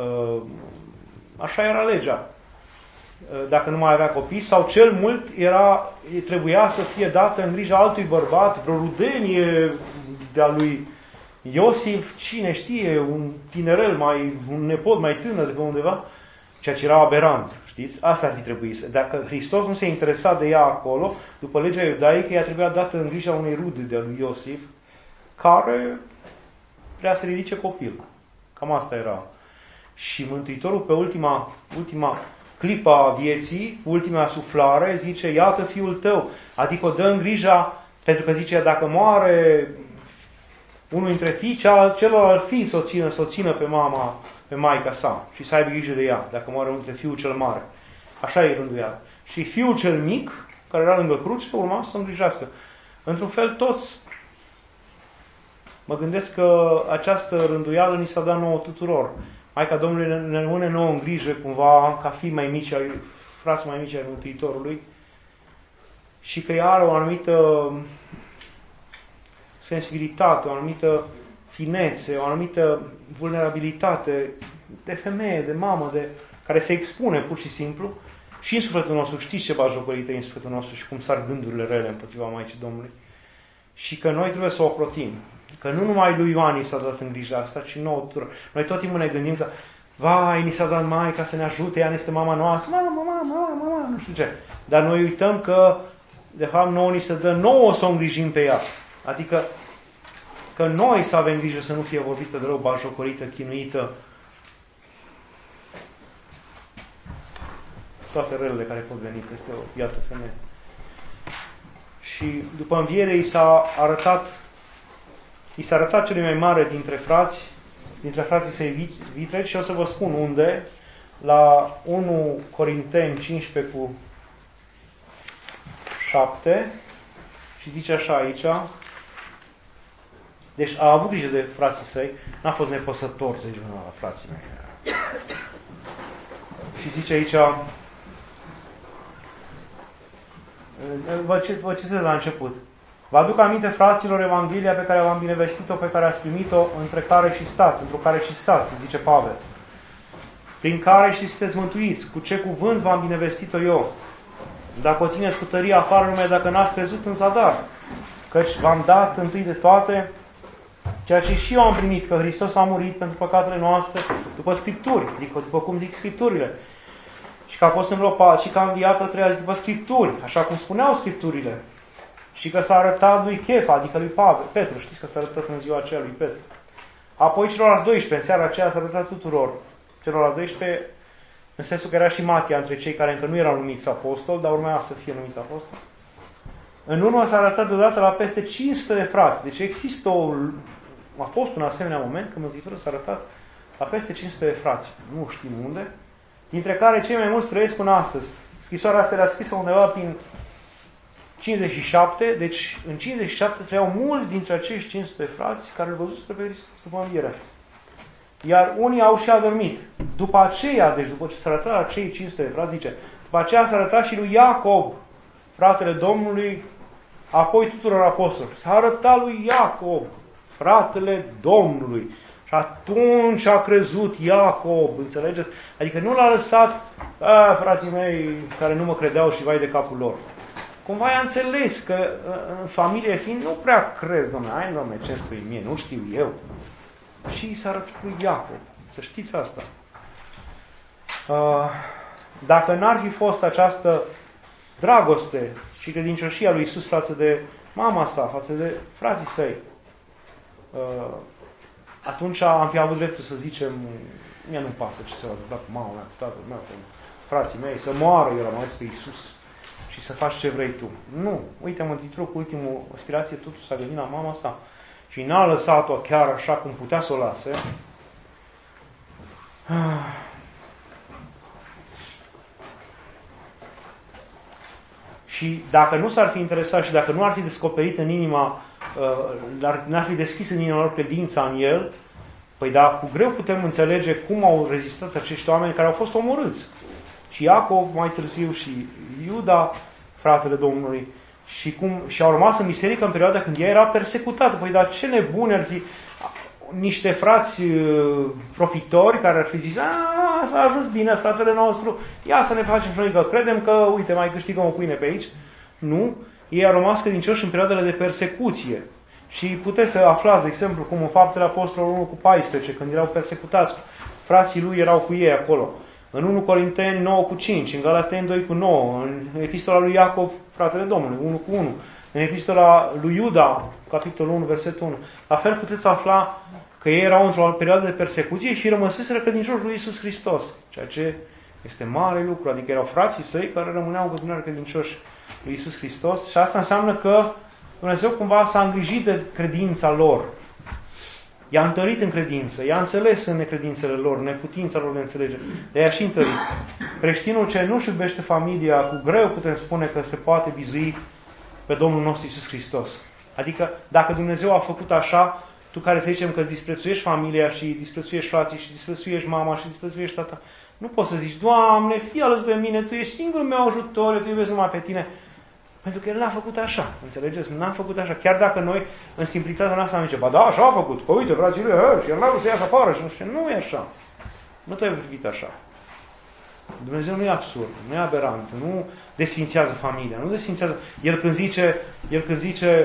așa era legea. Dacă nu mai avea copii, sau cel mult trebuia să fie dată în grija altui bărbat, vreo rudenie de-a lui Iosif, cine știe, un tinerel, un nepot mai tânăr de pe undeva, ceea ce era aberant, știți? Asta ar fi trebuit. Dacă Hristos nu se interesa de ea acolo, după legea iudaică, ea trebuia dată în grija unei rude de-a lui Iosif, care vrea să ridice copil. Cam asta era. Și Mântuitorul, pe ultima clipa a vieții, ultima suflare, zice, iată fiul tău. Adică o dă în grija, pentru că zice, dacă moare unul dintre fii, celălalt fi să o țină pe maica sa și să aibă grijă de ea, dacă moare unul dintre fiul cel mare. Așa e rânduială. Și fiul cel mic, care era lângă cruce, urma să îngrijească. Într-un fel, toți. Mă gândesc că această rânduială ni s-a dat nouă tuturor. Maica Domnului ne rămâne nouă în grijă, cumva, ca fii mai mici, frați mai mici ai Mântuitorului, și că ea are o anumită sensibilitate, o anumită finețe, o anumită vulnerabilitate de femeie, de mamă, care se expune pur și simplu și în sufletul nostru. Știți ce batjocorită e în sufletul nostru și cum sar gândurile rele împotriva Maicii Domnului. Și că noi trebuie să o ocrotim. Că nu numai lui Ioan i s-a dat în grija asta, ci nouă tuturor. Noi tot timpul ne gândim că, vai, ni s-a dat Maica să ne ajute, ea este mama noastră, mama, nu știu ce. Dar noi uităm că, de fapt, nouă ni se dă nouă să o îngrijim pe ea. Adică că noi să avem grijă să nu fie vorbită de rău, batjocorită, chinuită. Toate relele care pot veni peste o biată femeie. Și după înviere i s-a arătat celui mai mare dintre frații săi vitregi, și o să vă spun unde, la 1 Corinteni 15 cu 7, și zice așa aici, deci a avut grijă de frații săi, n-a fost nepăsător, să zicem, la frații mei. Și zice aici, vă citesc la început. Vă aduc aminte, fraților, Evanghelia pe care v-am binevestit-o, pe care ați primit-o, într-o care și stați, zice Pavel. Prin care și sunteți mântuiți, cu ce cuvânt v-am binevestit-o eu. Dacă o țineți cu tărie afară, numai dacă n-ați crezut în zadar. Căci v-am dat întâi de toate ceea ce și eu am primit, că Hristos a murit pentru păcatele noastre după Scripturi, adică după cum zic Scripturile. Și că a fost îngropat și că a înviat a treia zi după Scripturi, așa cum spuneau Scripturile. Și că s-a arătat lui Chefa, adică lui Petru. Știți că s-a arătat în ziua aceea lui Petru. Apoi celorlalți 12, în seara aceea s-a arătat tuturor. Celorlalți 12, în sensul că era și Matia între cei care încă nu erau numiți apostoli, dar urmea să fie numit apostol. În urmă s-a arătat deodată la peste 500 de frați. Deci există a fost un asemenea moment când Mântuitorul s-a arătat la peste 500 de frați. Nu știm unde. Dintre care cei mai mulți trăiesc până astăzi. Scrisoarea asta era scrisă undeva prin 57, deci în 57 trăiau mulți dintre acești 500 de frați care îl văzuseră pe Hristos după înviere. Iar unii au și adormit. După aceea, deci după ce s-a arătat la cei 500 de frați, zice, după aceea s-a arătat și lui Iacob, fratele Domnului, apoi tuturor apostolilor. S-a arătat lui Iacob, fratele Domnului. Și atunci a crezut Iacob, înțelegeți? Adică nu l-a lăsat, frații mei care nu mă credeau și vai de capul lor. Cumva i-a înțeles că în familie fiind nu prea crezi, dom'le, hai, dom'le, ce spui mie, nu știu eu. Și s-a arătat lui Iacob. Să știți asta. Dacă n-ar fi fost această dragoste și credincioșia lui Iisus față de mama sa, față de frații săi, atunci am fi avut dreptul să zicem, mie nu-mi pasă ce se va întâmpla cu mama mea, cu tatăl meu, cu frații mei, să moară, eu l-am ales pe Iisus și să faci ce vrei tu. Nu. Uite, Mântuitorul cu ultimul aspirație totuși s-a gândit la mama sa și n-a lăsat-o chiar așa cum putea să o lase. Și dacă nu s-ar fi interesat și dacă nu ar fi descoperit în inima, n-ar fi deschis în inima lor credința în el, Păi da, cu greu putem înțelege cum au rezistat acești oameni care au fost omorâți. Și Iacov mai târziu și Iuda, fratele Domnului, și au rămas în biserică în perioada când ea era persecutată. Păi dar ce nebuni ar fi niște frați profitori care ar fi zis: s-a ajuns bine fratele nostru, ia să ne facem și noi că credem că, uite, mai câștigăm o pâine pe aici. Nu, ei au rămas credincioși în perioadele de persecuție. Și puteți să aflați, de exemplu, cum în Faptele Apostolului 1:14, când erau persecutați, frații lui erau cu ei acolo. În 1 Corinteni 9:5, în Galateni 2:9, în Epistola lui Iacov, fratele Domnului, 1:1, în Epistola lui Iuda, capitolul 1, versetul 1. La fel puteți afla că ei erau într-o perioadă de persecuție și rămăseseră credincioși lui Iisus Hristos, ceea ce este mare lucru, adică erau frații săi care rămâneau în continuare credincioși lui Iisus Hristos și asta înseamnă că Dumnezeu cumva s-a îngrijit de credința lor. I-a întărit în credință, i-a înțeles în necredințele lor, neputința lor de înțelege. De i-a și întărit. Creștinul ce nu-și iubește familia, cu greu putem spune că se poate bizui pe Domnul nostru Iisus Hristos. Adică, dacă Dumnezeu a făcut așa, tu care să zicem că îți disprețuiești familia și disprețuiești frații și disprețuiești mama și disprețuiești tata, nu poți să zici: Doamne, fii alături de mine, Tu ești singurul meu ajutor, eu te iubesc numai pe Tine. Pentru că El n-a făcut așa, înțelegeți? N-a făcut așa. Chiar dacă noi, în simplitatea noastră, am zice: ba da, așa a făcut, că uite, frații lui, și El n-a vrut să iasă afară și nu știu, nu e așa. Nu trebuie privit așa. Dumnezeu nu e absurd, nu e aberant, nu desfințează familia, nu desfințează. El când zice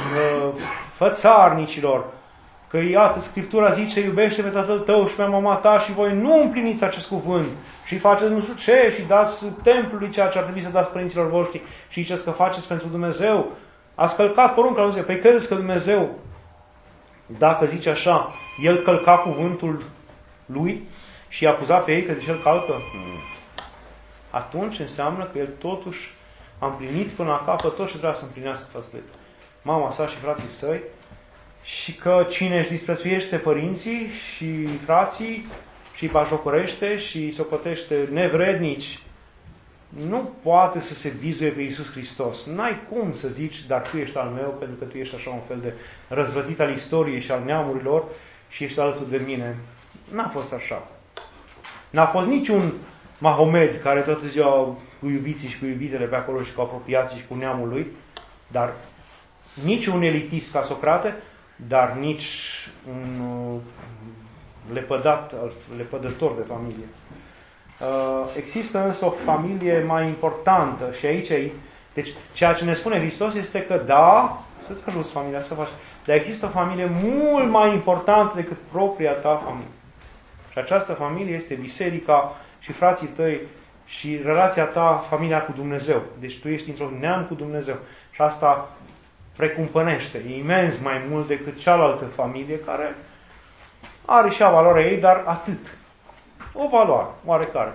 fățarnicilor, că iată, Scriptura zice: iubește pe tatăl tău și pe mama ta, și voi nu împliniți acest cuvânt și faceți nu știu ce și dați templului ceea ce ar trebui să dați părinților voștri și ziceți că faceți pentru Dumnezeu. Ați călcat porunca lui Dumnezeu. Păi credeți că Dumnezeu, dacă zice așa, El călca cuvântul Lui și i-a acuzat pe ei că deși El calcă? Atunci înseamnă că El totuși a împlinit până la capăt tot ce trebuia să împlinească față de mama sa și frații săi. Și că cine își disprețuiește părinții și frații și îi bajocorește și îi socotește nevrednici, nu poate să se bizuie pe Iisus Hristos. N-ai cum să zici: dar tu ești al meu, pentru că tu ești așa un fel de răzvrătit al istoriei și al neamurilor și ești alături de mine. N-a fost așa. N-a fost niciun Mahomed care tot ziua cu iubiții și cu iubitele pe acolo și cu apropiații și cu neamul lui, dar nici un elitist ca Socrate, dar nici un lepădător de familie. Există însă o familie mai importantă și aici, deci ceea ce ne spune Hristos este că da, să-ți ajuți familia să faci, dar există o familie mult mai importantă decât propria ta familie. Și această familie este biserica și frații tăi și relația ta, familia cu Dumnezeu. Deci tu ești într-un neam cu Dumnezeu. Și asta precumpănește imens mai mult decât cealaltă familie, care are și valoarea ei, dar atât. O valoare, oarecare.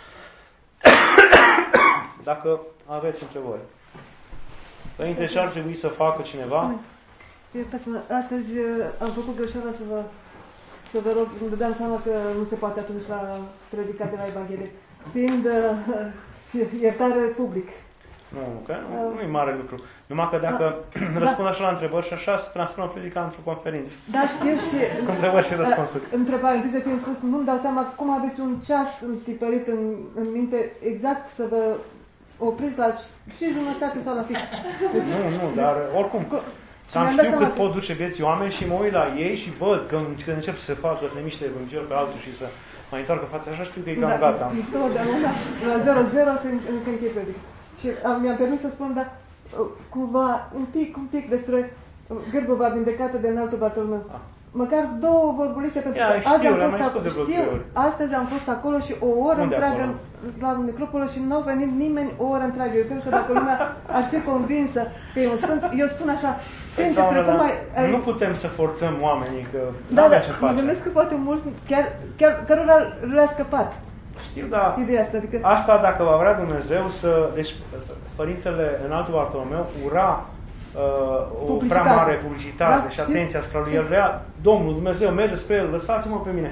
Dacă aveți întrebări. Părinte, ce ar trebui să facă cineva? Iertați-mă, astăzi am făcut greșeala să vă rog, îmi dădeam seama că nu se poate atunci la predicat de la Evanghelie, fiind iertare public. Nu e mare lucru. Numai că dacă răspund așa la întrebări și așa se transformă predica într-o conferință. Da, știu și... Cu întrebări și răspunsuri. Între paranteze fiind spus, nu-mi dau seama cum aveți un ceas întipărit în minte exact să vă opriți la și jumătate sau la fix. Nu, dar oricum. Am știu cât pot duce vieții oameni și mă uit la ei și văd că când încep să se facă, să se miște evangeliul pe altul și să mai întoarcă fața așa, știu că e cam gata. Totdeauna la 0-0 se încheie predica. Și mi-am permis să spun, dar cumva un pic despre Gârbova vindecată de înaltul Bartolomeu. Măcar două vorbulițe, pentru că azi am fost acolo. Astăzi am fost acolo și o oră întreagă la necropolă și nu a venit nimeni o oră întreagă. Eu cred că dacă lumea ar fi convinsă că e un sfânt, eu spun așa, sfinte precum ai... Nu putem să forțăm oamenii, că da, ce face. Mă gândesc că poate mulți, chiar cărora le-a scăpat. Știu, dar ideea asta, adică... asta dacă va vrea Dumnezeu să... Deci, Părintele Înaltul Bartolomeu ura o prea mare publicitate, da, și atenția asupra lui. El vrea, Domnul Dumnezeu merge spre el, lăsați-mă pe mine.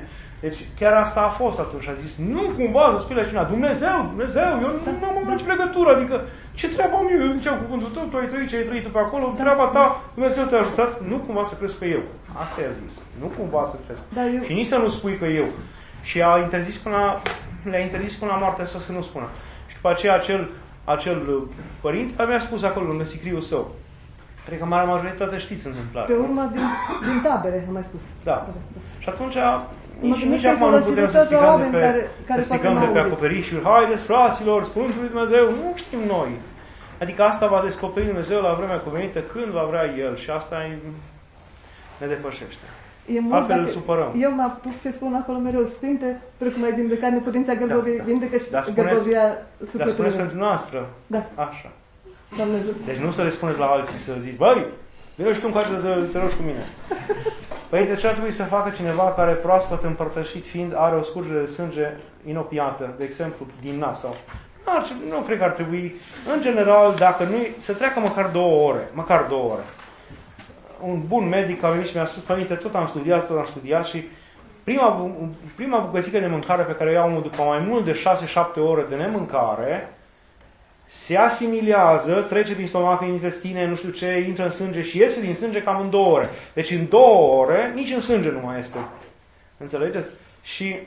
Deci chiar asta a fost atunci. A zis, nu cumva să spui la cineva, Dumnezeu, eu nu am nicio legătură, adică ce treabă am eu ziceam cuvântul tău, tu ai trăit ce ai trăit tu pe acolo, treaba ta, Dumnezeu te-a ajutat, nu cumva să crezi că eu. Asta i-a zis, nu cumva să crezi. Și nici să nu spui că eu. Și le-a interzis până la moarte să nu spună. Și după aceea acel părinte mi-a spus acolo, lângă sicriul său. Cred că marea majoritate știți întâmplarea. Pe urmă din tabere, am mai spus. Da. Și atunci nici acum nu putem să strigăm de pe acoperișuri. Haideți, fraților, Sfântul lui Dumnezeu. Nu știm noi. Adică asta va descoperi Dumnezeu la vremea cuvenită când va vrea El. Și asta ne depășește. Altfel îl supărăm. Eu mă apuc și spun acolo mereu, Sfinte, precum ai vindecat neputința gârbovie, vindecă și gârbovia sufletului. Dar spuneți pentru noastră. Da. Așa. Doamne, deci nu să le spuneți la alții să zici, băi, vină și tu încoace să te rogi cu mine. Părinte, ce ar trebui să facă cineva care proaspăt împărtășit fiind are o scurgere de sânge inopiată, de exemplu, din nas sau... Nu cred că ar trebui, în general, dacă nu să treacă măcar 2 ore. Măcar 2 ore. Un bun medic a venit și mi-a spus, părinte, tot am studiat și prima bucățică de mâncare pe care o iau după mai mult de 6-7 ore de nemâncare se asimilează, trece din stomac, în intestine, nu știu ce, intră în sânge și iese din sânge cam în 2 ore. Deci în 2 ore nici în sânge nu mai este. Înțelegeți? Și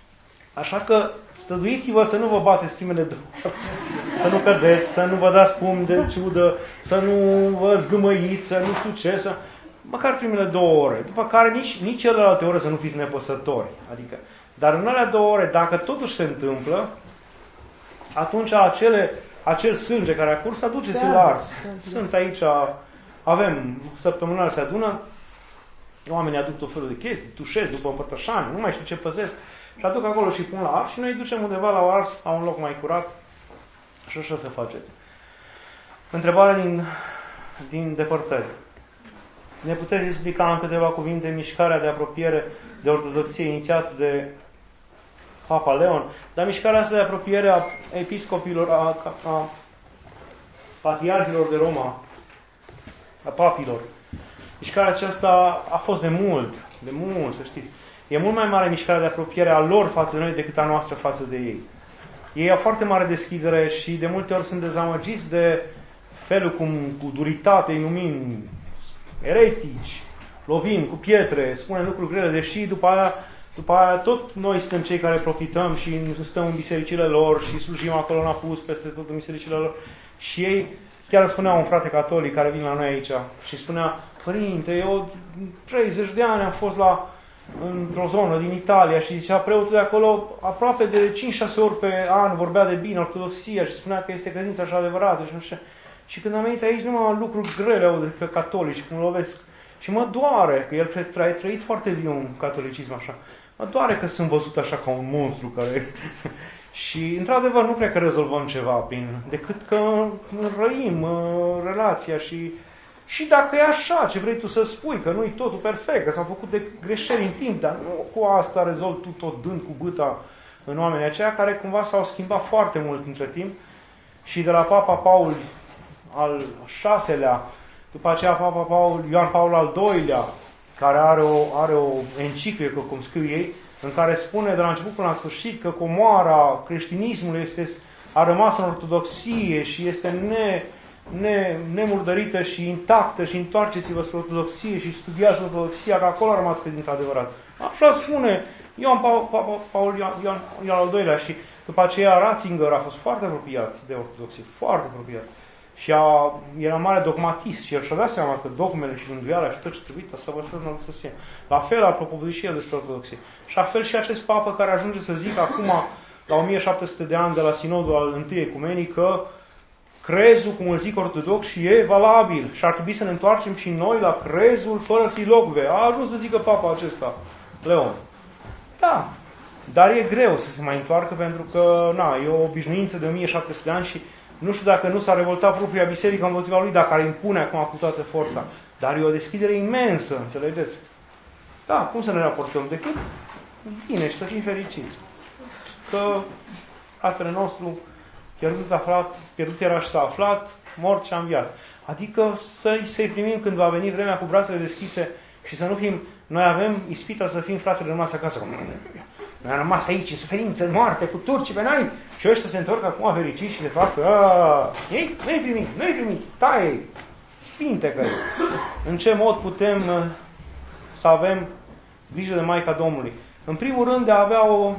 așa că stăduiți-vă să nu vă bateți primele 2 ore, să nu cădeți, să nu vă dați pumn de ciudă, să nu vă zgâmăiți, să nu știu ce, măcar primele 2 ore. După care nici celelalte ore să nu fiți nepăsători. Adică, dar în alea 2 ore, dacă totuși se întâmplă, atunci acel sânge care a curs, aduceți-l ars. Sunt aici, avem săptămânal se adună, oamenii aduc tot felul de chestii, tușesc după împărtășani, nu mai știu ce păzesc, și aduc acolo și pun la ars și noi ducem undeva la ars, la un loc mai curat și așa să faceți. Întrebarea din depărtări. Ne puteți explica în câteva cuvinte mișcarea de apropiere de ortodoxie inițiată de Papa Leon, dar mișcarea asta de apropiere a episcopilor, a patriarhilor de Roma, a papilor. Mișcarea aceasta a fost de mult, să știți. E mult mai mare mișcarea de apropiere a lor față de noi decât a noastră față de ei. Ei au foarte mare deschidere și de multe ori sunt dezamăgiți de felul cum cu duritate îi numim eretici, lovim cu pietre, spunem lucruri grele, deși după aia tot noi suntem cei care profităm și stăm în bisericile lor și slujim acolo în apus peste tot în bisericile lor. Și ei, chiar îmi spunea un frate catolic care vine la noi aici și spunea, părinte, eu 30 de ani am fost într-o zonă din Italia și zicea preotul de acolo aproape de 5-6 ori pe an vorbea de bine ortodoxia și spunea că este credința așa adevărată și nu știu. Și când am venit aici numai lucruri grele aud pe catolici, cum lovesc. Și mă doare, că el a trăit foarte viu un catolicism așa. Mă doare că sunt văzut așa ca un monstru care... Și, într-adevăr, nu cred că rezolvăm ceva decât că răim relația și dacă e așa, ce vrei tu să spui, că nu-i totul perfect, că s-au făcut de greșeli în timp, dar nu cu asta rezolvi tu tot dând cu bâta în oamenii aceia care cumva s-au schimbat foarte mult între timp și de la Papa Paul al VI-lea, după aceea Papa Ioan Paul al II-lea, care are o enciclică, cum scriu ei, în care spune de la început până la sfârșit că comoara creștinismului a rămas în ortodoxie și este nemurdărită și intactă și întoarceți-vă spre ortodoxie și studiați ortodoxia, că acolo a rămas credința adevărată. Așa spune Ioan Paul al II-lea și după aceea Ratzinger a fost foarte apropiat de ortodoxie, foarte apropiat. Și era mare dogmatist și el și-a dat seama că dogmele și gânduiala și tot ce trebuie să vă spun în ortodoxie. La fel a propovăduit și el despre ortodoxie. Și la fel și acest papă care ajunge să zică acum, la 1700 de ani de la sinodul al întâi ecumenic, că crezul, cum îl zic ortodoxi, e valabil și ar trebui să ne întoarcem și noi la crezul fără filocve. A ajuns să zică papa acesta, Leon. Da, dar e greu să se mai întoarcă pentru că e o obișnuință de 1700 de ani și nu știu dacă nu s-a revoltat propria biserică împotriva lui, dacă ar impune acum cu toată forța. Dar e o deschidere imensă, înțelegeți? Da, cum să ne raportăm? Decât bine și să fim fericiți. Că fratele nostru pierdut era și s-a aflat, mort și a înviat. Adică să-i primim când va veni vremea cu brațele deschise și să nu fim Noi avem ispita să fim fratele rămas acasă. Noi am rămas aici, în suferință, în moarte, cu turcii pe noi. Și ăștia se întorc acum fericiți și de fapt, ei, nu-i primit, taie, spintecă-i. În ce mod putem să avem grijă de Maica Domnului? În primul rând, de a avea o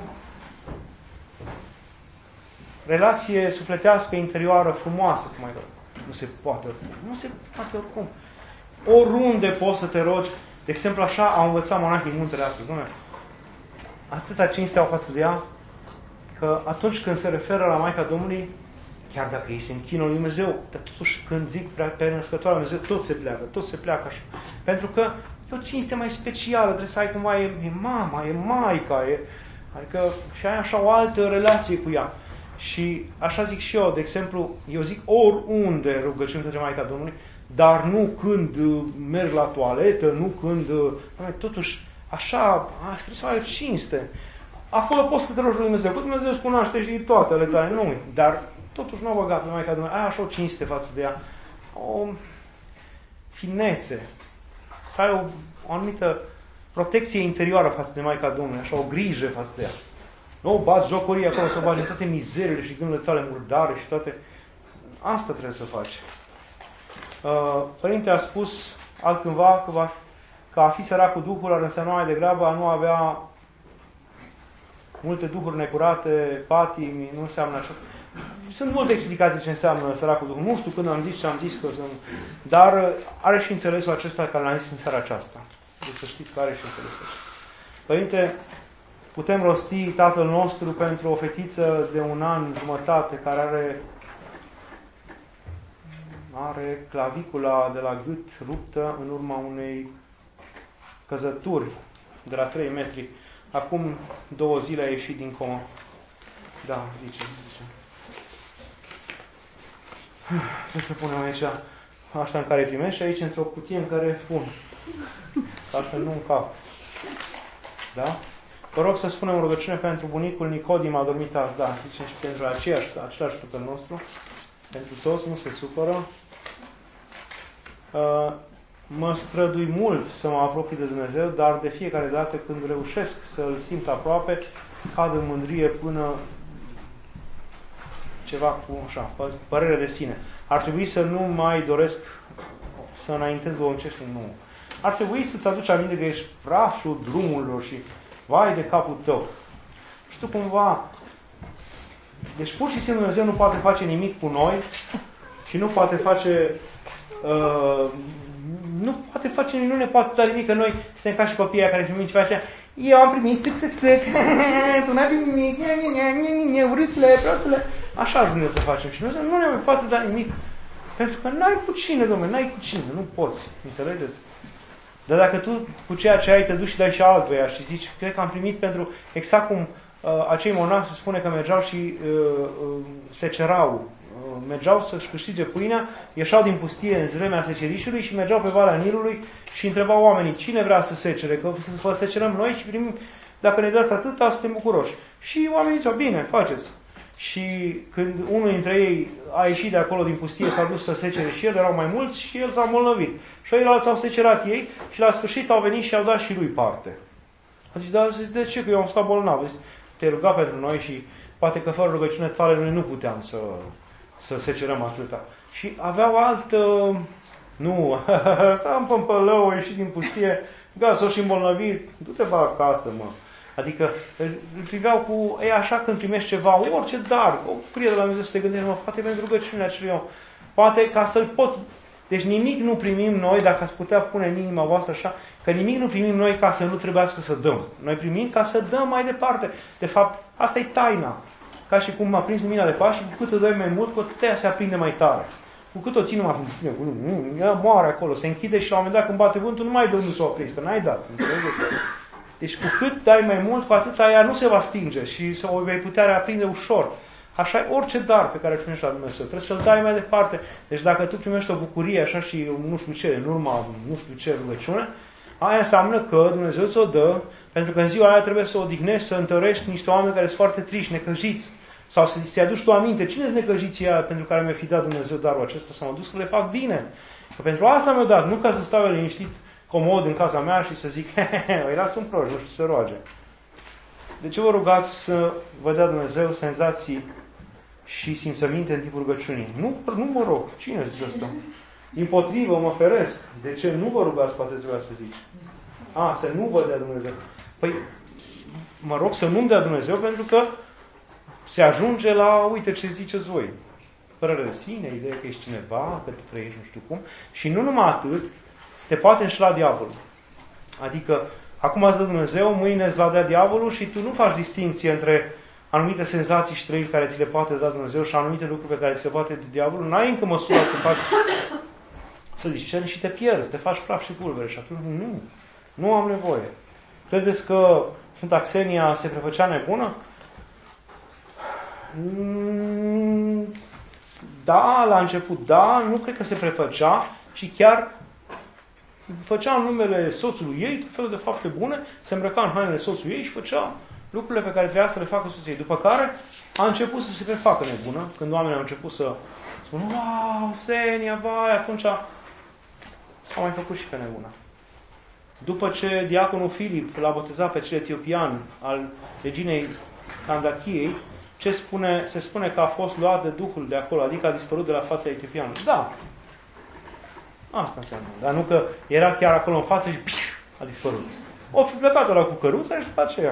relație sufletească, interioară, frumoasă cu Maica Domnului. Nu se poate oricum. Oriunde poți să te rogi. De exemplu, așa au învățat monahii în muntele astăzi. Atâta cinste au față de ea, că atunci când se referă la Maica Domnului, chiar dacă ei se închină lui Dumnezeu, dar totuși când zic pe născătoarea Dumnezeu, tot se pleacă așa. Pentru că e o cinste mai specială, trebuie să ai cumva, e mama, e maica, adică și ai așa o altă relație cu ea. Și așa zic și eu, de exemplu, eu zic oriunde rugăciuni către Maica Domnului, dar nu când mergi la toaletă, nu când... Totuși, așa, trebuie să ai o cinste. Acolo poți să te rogi lui Dumnezeu. Cu Dumnezeu îți cunoaște și toate ale tale, nu. Dar totuși nu au băgat pe Maica Domnului. Ai așa o cinste față de ea. O finețe. Să ai o anumită protecție interioară față de Maica Domnului. Așa o grijă față de ea. Nu o bați jocorii acolo, să o bagi în toate mizerile și gândurile tale murdare și toate. Asta trebuie să faci. Părinte a spus altcândva că a fi sărac cu Duhul ar însemna mai degrabă a nu avea multe duhuri necurate, patimi, nu înseamnă așa. Sunt multe explicații ce înseamnă sărac cu Duhul. Nu știu când am zis ce am zis, dar are și înțelesul acesta care l-am zis în seara aceasta. Deci să știți că are și înțelesul acesta. Părinte, putem rosti Tatăl nostru pentru o fetiță de 1 an jumătate care are clavicula de la gât ruptă în urma unei căzături de la 3 metri. Acum 2 zile a ieșit din comă. Da, zice. Ce să punem aici? Asta în care primești, aici într-o cutie în care pun. Altfel nu în cap. Da? Vă rog să spunem o rugăciune pentru bunicul Nicodim a dormit azi. Da, zicem și pentru același Tatăl nostru. Pentru toți, nu se supără. Mă strădui mult să mă apropii de Dumnezeu, dar de fiecare dată când reușesc să-L simt aproape, cad în mândrie până ceva cu așa, părere de sine. Ar trebui să nu mai doresc să înaintez domnicește, nu. Ar trebui să-ți aduci aminte că ești prașul drumurilor și vai de capul tău. Știu cumva, deci pur și simplu Dumnezeu nu poate face nimic cu noi și nu poate face nu ne poate da nimic, că noi suntem ca și copiii care primim ceva așa. Eu am primit sâc, tu n-ai primit nimic, urâtule, prostule. Așa ajungem să facem și noi nu ne mai poate da nimic. Pentru că n-ai cu cine, domnule, n-ai cu cine, nu poți, înțelegeți? Dar dacă tu cu ceea ce ai te duci și dai și altuia și zici, cred că am primit pentru, exact cum acei monahi se spune că mergeau și secerau, mergeau să-și câștige pâinea, ieșeau din pustie în vremea secerișului și mergeau pe Valea Nilului și întrebau oamenii, cine vrea să secere, că să secerăm noi și primim, dacă ne dați atâta, suntem bucuroși. Și oamenii ziceau, bine, faceți. Și când unul dintre ei a ieșit de acolo din pustie, s-a dus să secere și el, erau mai mulți și el s-a îmbolnăvit. Și ceilalți au secerat ei și la sfârșit au venit și au dat și lui parte. A zis, dar de ce? Că eu am stat bolnav. Zis, te ruga pentru noi și poate că fără rugăciune tale noi nu puteam să secerăm atâta. Și aveau altă... Nu, stam în pălău, a ieșit din pustie, gata, s-o și îmbolnăvit, du-te bă acasă, mă. Adică îl priveau cu, așa când primești ceva, orice dar, o prie de la Dumnezeu să te gândești, mă, poate pentru rugăciunea acelui om, poate ca să-l pot... Deci nimic nu primim noi, dacă ați putea pune în inima voastră așa, că nimic nu primim noi ca să nu trebuiască să dăm. Noi primim ca să dăm mai departe. De fapt, asta e taina. Ca și cum m-a prins lumina de Paște, cu cât o dai mai mult, cu atât ea se aprinde mai tare. Cu cât o ține mai ea moare acolo, se închide și la un moment dat când bate vântul, nu mai dă unde s-o aprins, că n-ai dat. Deci cu cât dai mai mult, cu atât ea nu se va stinge și o vei putea reaprinde ușor. Așa e orice dar pe care îl primești la Dumnezeu. Trebuie să-l dai mai departe. Deci dacă tu primești o bucurie așa și nu știu ce, în urma nu știu ce rugăciune, aia înseamnă că Dumnezeu ți-o dă, pentru că în ziua aia trebuie să odihnești, să întărești niște oameni care sunt foarte triști, necăjiți. Sau să-ți aduci tu aminte, cine-s necăjiții aia pentru care mi-a fi dat Dumnezeu darul acesta, să mă duc să le fac bine. Că pentru asta mi-a dat, nu ca să stau liniștit comod în casa mea și să zic, ăia sunt proști, nu știu să roage. De ce vă rugați să vă dea Dumnezeu senzații și simțăminte în timpul rugăciunii? Nu vă rog. Cine zice asta? Împotrivă, mă feresc. De ce? Nu vă rugați, poate trebuia să zici. Să nu vă dea Dumnezeu. Păi, mă rog să nu-mi dea Dumnezeu pentru că se ajunge la, uite ce ziceți voi. Părere de sine, ideea că ești cineva, că tu trăiești nu știu cum. Și nu numai atât, te poate înșela diavolul. Adică, acum îți dă Dumnezeu, mâine îți va dea diavolul și tu nu faci distinție între anumite senzații și trăiri care ți le poate da Dumnezeu și anumite lucruri pe care ți le poate da diavolul. N-ai încă măsura să faci, să discerni și te pierzi, te faci praf și pulbere. Și atunci nu am nevoie. Credeți că Sfânta Xenia se prefăcea nebună? Da, la început, da, nu cred că se prefăcea, ci chiar făcea în numele soțului ei tot felul de fapte bune, se îmbrăca în hainele soțului ei și făcea lucrurile pe care trebuia să le facă soțul ei. După care a început să se prefacă nebună, când oamenii au început să spună, wow, Xenia, vai, atunci s-a mai făcut și pe nebună. După ce diaconul Filip l-a botezat pe cel etiopian al reginei Candachiei, se spune că a fost luat de Duhul de acolo, adică a dispărut de la fața etiopianului. Da. Asta înseamnă. Dar nu că era chiar acolo în față și a dispărut. O fi plecat ăla cu căruța și după aceea.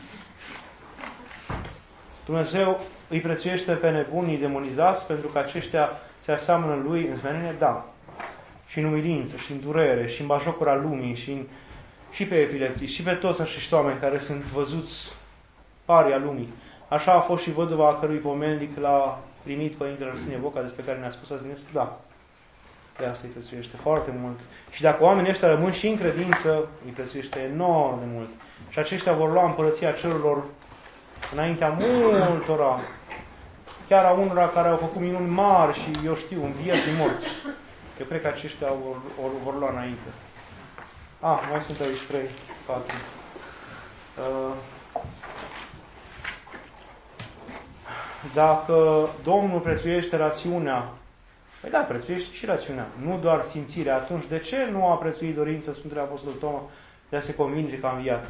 Dumnezeu îi prețuiește pe nebunii demonizați pentru că aceștia se aseamănă lui în smerenie? Da. Și în umilință, și în durere, și în bajocura lumii, și pe epileptii, și pe toți acești oameni care sunt văzuți paria lumii. Așa a fost și văduva a cărui pomennic l-a primit Părintele Arsenie Boca, despre care ne-a spus azi dimineață. Da. De asta îi prețuiește foarte mult. Și dacă oamenii ăștia rămân și în credință, îi prețuiește enorm de mult. Și aceștia vor lua împărăția cerurilor înaintea multora. Chiar a unora care au făcut minuni mari și, eu știu, învieri din morți. Eu cred că aceștia vor lua înainte. Mai sunt aici 3, 4. Dacă Domnul prețuiește rațiunea, păi da, prețuiește și rațiunea, nu doar simțirea, atunci de ce nu a prețuit dorința Sfântului Apostol Toma de a se convinge că a înviat?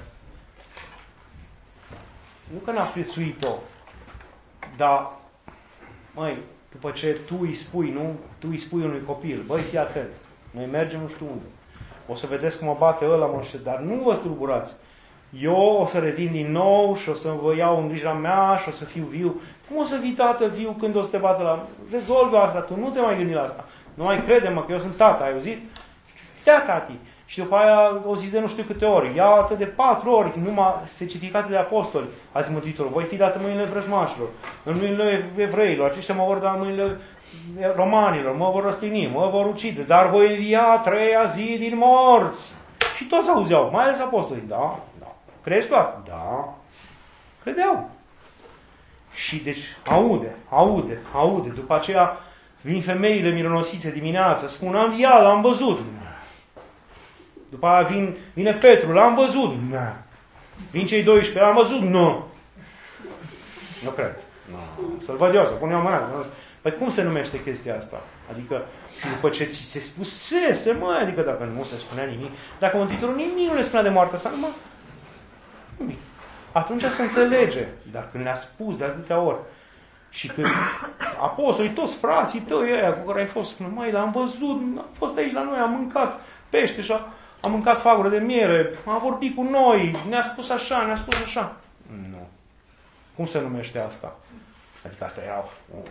Nu că n-a prețuit-o, dar, după ce tu îi spui, nu? Tu îi spui unui copil, băi, fii atent, noi mergem nu știu unde. O să vedeți că mă bate ăla, dar nu vă tulburați. Eu o să revin din nou și o să vă iau în grija mea și o să fiu viu. Cum o să fii tată viu când o să te bată la... Rezolvă asta, tu nu te mai gândi la asta. Nu mai crede-mă că eu sunt tata, ai auzit? Da, tati. Și după aia o zis de nu știu câte ori. Iată de 4 ori, numai specificate de apostoli. Azi Mântuitorul, voi fi dată în mâinile vrăjmașilor, în mâinile evreilor, aceștia mă vor da în mâinile romanilor, mă vor răstigni, mă vor ucide, dar voi învia a 3-a zi din morți. Și toți auzeau, mai ales apostolii. Da. Crezi tu asta? Da. Credeau. Și deci aude. După aceea vin femeile mironosițe dimineața, spun, am înviat, l-am văzut. După aia vine Petru, l-am văzut. Vin cei 12, l-am văzut. Nu cred. Să-l văd eu, să pun eu mâna. Păi cum se numește chestia asta? Adică, și după ce ți se spusese, adică dacă nu se spunea nimic, dacă Mântuitorul nimic nu le spunea de moartea sa, nimic. Atunci se înțelege. Dar când le-a spus de atâtea ori și când apostolii, toți frații tăi ăia cu care ai fost, l-am văzut, a fost aici la noi, a mâncat pește și a mâncat fagură de miere, a vorbit cu noi, ne-a spus așa. Nu. Cum se numește asta? Adică asta era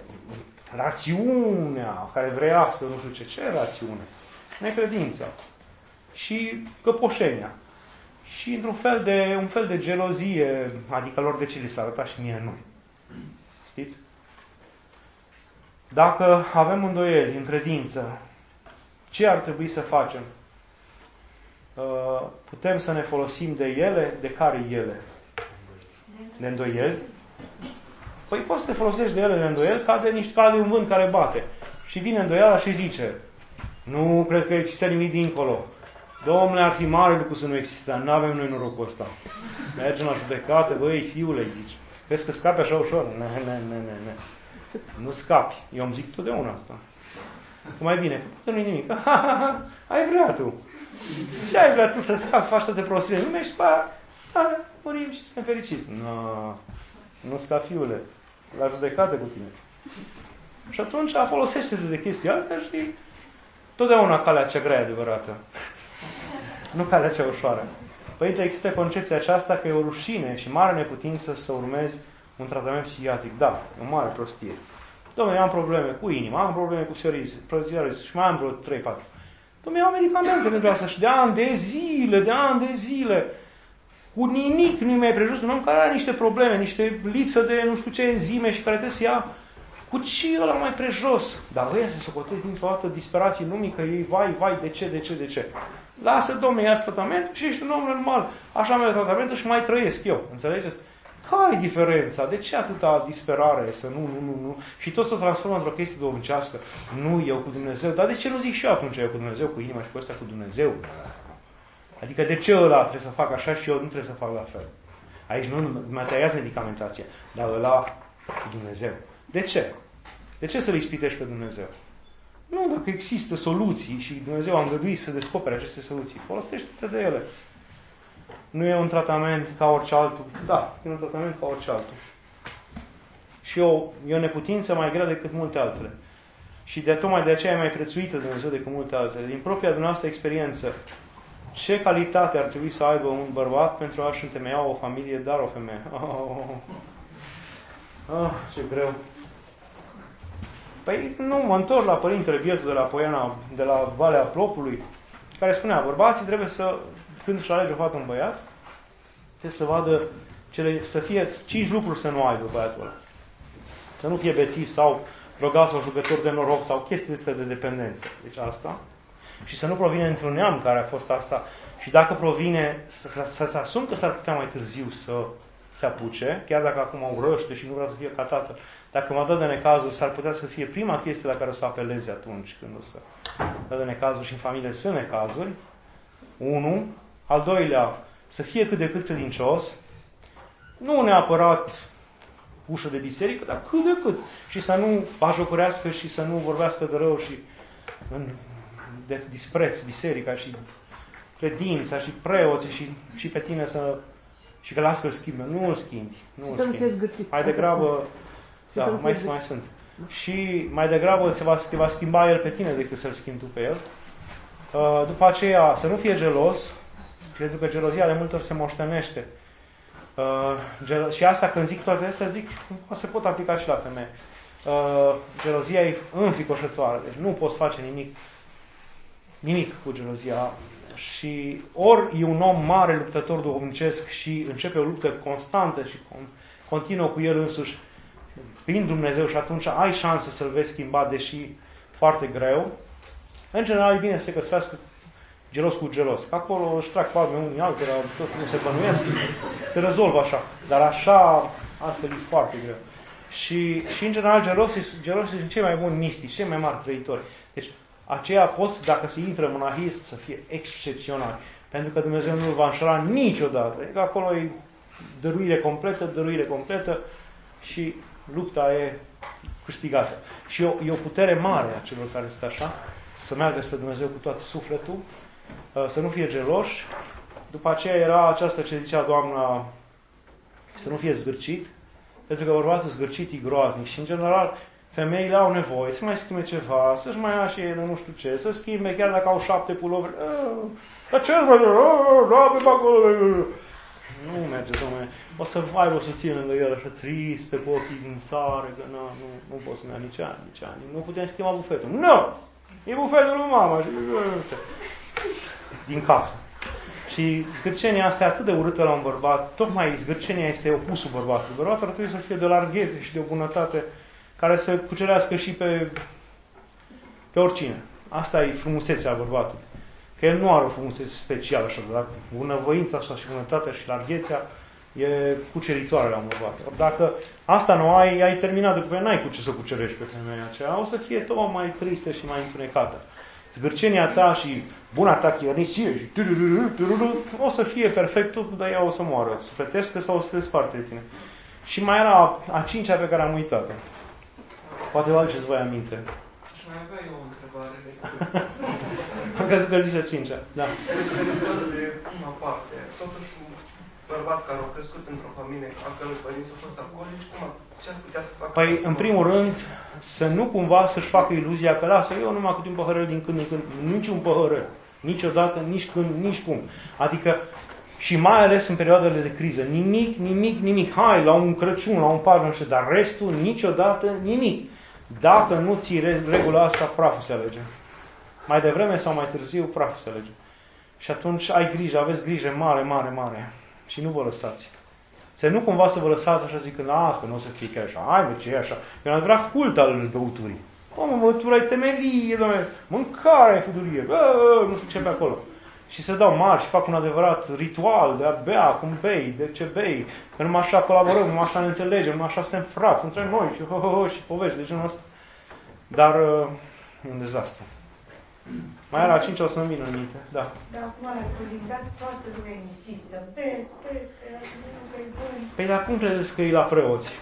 rațiunea care vrea să nu știu ce rațiune? Necredința. Și căpoșenia. Și într-un fel de gelozie, adică lor de ce li s-a arătat și mie nu. Știți? Dacă avem îndoieli în credință, ce ar trebui să facem? Putem să ne folosim de ele? De care ele? De îndoieli? Păi poți să te folosești de ele de îndoieli ca de un vânt care bate. Și vine îndoiala și zice, nu cred că există nimic dincolo. Domnule, ar fi mare lucru să nu există, dar nu avem noi norocul ăsta. Mergem la judecată, băi, fiule, zici. Vezi că scapi așa ușor? Ne. Nu scapi. Eu îmi zic totdeauna asta. Că mai bine, că nu-i nimic. Ai vrea tu. Ce ai vrea tu să scapi, faci toate prostiile în lume și după aia, murim și suntem fericiți. Nu scapi, fiule, la judecată cu tine. Și atunci folosește-te de chestia asta și totdeauna calea cea grea adevărată. Nu calea cea ușoară. Părinte, există concepția aceasta că e o rușine și mare neputință să urmezi un tratament psihiatric. Da, e o mare prostie. Dom'le, eu am probleme cu inima, am probleme cu psoriasis și mai am vreo 3-4. Dom'le, eu am medicamente pentru asta și de ani de zile, cu nimic nu-i mai prejos un om care are niște probleme, niște lipsă de nu știu ce enzime și care trebuie să ia cu ce ăla mai prejos. Dar ăia se socotesc din toată disperație lumii că ei, vai, de ce? Lasă, dom'le, ia tratamentul și ești un om normal. Așa am tratamentul și mai trăiesc eu. Înțelegeți? Care e diferența? De ce atâta disperare? Să nu. Și tot se transformă într-o chestie duhovnicească. Nu, eu cu Dumnezeu. Dar de ce nu zic și eu atunci eu cu Dumnezeu, cu inima și cu ăsta cu Dumnezeu? Adică de ce ăla trebuie să fac așa și eu nu trebuie să fac la fel? Aici nu materializează medicamentația, dar ăla cu Dumnezeu. De ce? De ce să-L ispitești pe Dumnezeu? Nu, dacă există soluții și Dumnezeu a îngăduit să descopere aceste soluții, folosește-te de ele. Nu e un tratament ca orice altul. Da, e un tratament ca orice altul. Și e o neputință mai grea decât multe altele. Și tocmai de aceea e mai prețuită Dumnezeu decât multe altele. Din propria dumneavoastră experiență, ce calitate ar trebui să aibă un bărbat pentru a-și întemeia o familie, dar o femeie? Ce greu. Păi nu, mă întorc la părintele bietul de la Poiana, de la Valea Plopului, care spunea, bărbații trebuie să, când își alege o fată un băiat, trebuie să vadă, să fie 5 lucruri să nu aibă băiatul ăla. Să nu fie bețiv sau drogat sau jucător de noroc sau chestii astea de dependență. Deci asta. Și să nu provine într-un neam care a fost asta. Și dacă provine, să se asum că s-ar putea mai târziu să se apuce, chiar dacă acum urăște și nu vrea să fie ca tată. Dacă mă dă de necazuri, s-ar putea să fie prima chestie la care o să apeleze atunci când o să dă de necazuri și în familie sunt necazuri. 1. Al doilea, să fie cât de cât credincios. Nu neapărat ușă de biserică, dar cât de cât. Și să nu bajocorească și să nu vorbească de rău și de dispreț biserica și credința și preoții și pe tine și că las că îl schimbi. Nu îl schimbi. Să nu fie zgârcit. Mai degrabă, da, mai sunt. Și mai degrabă te va schimba el pe tine decât să-l schimbi tu pe el. După aceea, să nu fie gelos, pentru că gelozia de multe ori se moștenește. Și asta, când zic toate astea, zic, se pot aplica și la femeie. Gelozia e înfricoșătoare, deci nu poți face nimic cu gelozia. Și ori e un om mare, luptător duhovnicesc și începe o luptă constantă și continuă cu el însuși prin Dumnezeu și atunci ai șanse să-l vezi schimbat, deși foarte greu. În general e bine să se căsătorească gelos cu gelos. Că acolo își trag palme unii altora, tot nu se bănuiesc, se rezolvă așa. Dar așa, altfel e foarte greu. Și în general gelosi sunt cei mai buni mistici, cei mai mari trăitori. Deci aceea poți, dacă se intră în monahism, să fie excepțional. Pentru că Dumnezeu nu îl va înșela niciodată. Adică acolo e dăruire completă și lupta e câștigată. Și e o putere mare a celor care stă așa, să meargă spre Dumnezeu cu tot sufletul, să nu fie geloși. După aceea era aceasta ce zicea doamna, să nu fie zgârcit, pentru că bărbatul zgârcit e groaznic și în general femeile au nevoie să mai schimbe ceva, să-și mai ia și ele nu știu ce, să schimbe chiar dacă au 7 puloveri. Dar ce nu merge, dom'le. O să aibă o soție lângă el așa tristă, cu ochii din sare, că nu pot să-mi ia nici ani. Nu putem schimba bufetul. Nu! E bufetul lui mama. Din casă. Și zgârcenia asta e atât de urâtă la un bărbat. Tocmai zgârcenia este opusul bărbatului. Bărbatul ar trebui să fie de larghețe și de o bunătate care să cucerească și pe oricine. Asta e frumusețea bărbatului. Că el nu are o frumusețe specială așa, dar bunăvoința așa și bunătatea și larghețea e cuceritoare la un bărbat. Dacă asta nu ai terminat, după aceea n-ai cu ce să cucerești pe femeia aceea, o să fie tot mai tristă și mai întunecată. Zgârcenia ta și buna ta chiernicie și o să fie perfect, dar ea o să moară, sufletește sau o să te desparte de tine. Și mai era a 5-a pe care am uitat-o. Poate vă aduceți voi aminte. Și mai aveai o întrebare. că zice 5-a. Da. De prima parte, totuși un bărbat care a crescut într-o familie a cărui părinți au fost alcoolici, ce ar putea să facă? Păi, în primul rând, să nu cumva să-și facă iluzia că lasă eu numai câte un păhărel din când în când, nici un păhărel, niciodată, nici când, nici cum. Adică, și mai ales în perioadele de criză, nimic, hai, la un Crăciun, la un Paște, nu știu, dar restul, niciodată, nimic. Dacă nu ții regula asta, praful se alege. Mai devreme sau mai târziu, praful se alege. Și atunci ai grijă, aveți grijă mare. Și nu vă lăsați. Să nu cumva să vă lăsați așa zicând, că nu o să fie chiar așa, hai bă, ce e așa. E un adevărat cult al băuturii. Băutura e temelie, doamne, mâncarea e fudurie, nu știu ce pe acolo. Și se dau mari și fac un adevărat ritual de a bea, cum bei, de ce bei, că numai așa colaborăm, numai așa ne înțelegem, numai așa suntem frați între noi și și povești de genul ăsta. Dar e un dezastru. Mai era 5 o să-mi vină în minte, da. Dar acum la colindat toată lumea insistă. Vezi, că e bun. Păi dar cum credeți că e la preoți?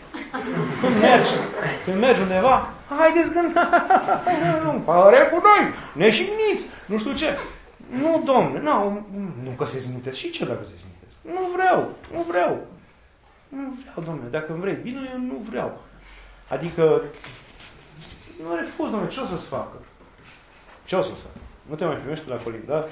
Când mergi undeva, haideți că nu pare cu noi, neșigniți, nu știu ce. Nu, domne, nu că se zmintesc. Și ce dacă se zmintesc? Nu vreau, domne, dacă îmi vrei bine, eu nu vreau. Adică, nu refuz, domne, ce o să-ți facă? Ce o să-ți facă? Nu te mai primești la colindat?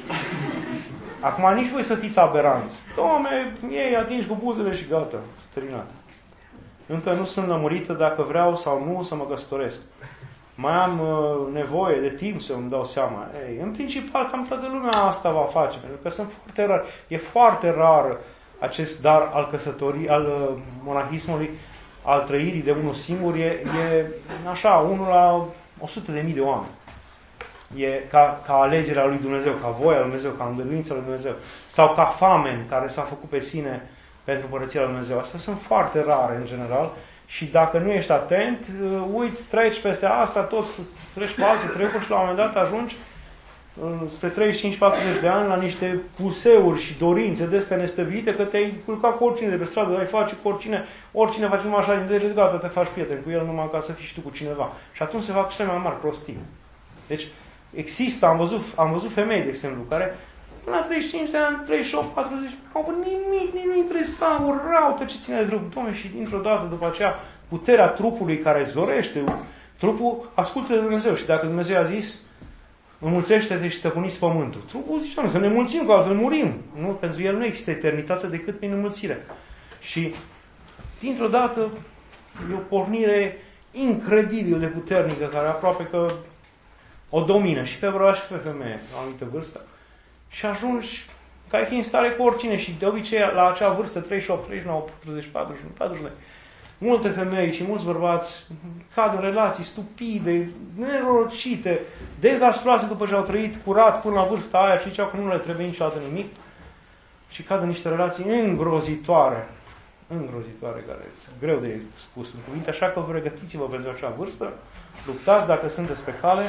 Acum nici voi să fiți aberanți. Domne, ei atingi cu buzele și gata, terminat. Încă nu sunt lămurită dacă vreau sau nu să mă căsătoresc. Mai am nevoie de timp să îmi dau seama. În principal, cam toată lumea asta va face, pentru că sunt foarte rar. E foarte rar acest dar al căsătorii, al monahismului, al trăirii de unul singur. E așa, 1 la 100.000 de oameni. E ca alegerea lui Dumnezeu, ca voia lui Dumnezeu, ca îngăduința lui Dumnezeu. Sau ca fameni care s-a făcut pe sine pentru Împărăția lui Dumnezeu. Astea sunt foarte rare, în general. Și dacă nu ești atent, uiți, treci peste asta, tot treci pe alte treburi și la un moment dat ajungi spre 35-40 de ani la niște puseuri și dorințe de astea nestăbilite că te-ai culcat cu oricine de pe stradă, ai face cu oricine face numai așa din deget, gata, te faci prieten cu el numai ca să fii și tu cu cineva. Și atunci se fac cele mai mari prostii. Deci există, am văzut femei, de exemplu, care până la 35 de ani, 38, 40, au nimic interesant, o raută ce ține de trup. Doamne, și dintr-o dată, după aceea, puterea trupului care zorește, trupul ascultă de Dumnezeu. Și dacă Dumnezeu a zis, înmulțește-te și stăpâniți pământul. Trupul zice, să ne mulțim, că altfel murim. Nu? Pentru el nu există eternitate decât prin înmulțire. Și, dintr-o dată, e o pornire incredibil de puternică, care aproape că o domină și pe bărbat și pe femeie, la o anumită vârstă. Și ajungi ca ai fi în stare cu oricine și de obicei la acea vârstă, 38, 39, 40, 41, 42, multe femei și mulți bărbați cad în relații stupide, nerocite, dezastroase după ce au trăit curat până la vârsta aia și ziceau că nu le trebuie niciodată nimic și cad în niște relații îngrozitoare, care sunt greu de spus în cuvinte, așa că pregătiți-vă pentru acea vârstă, luptați dacă sunteți pe cale.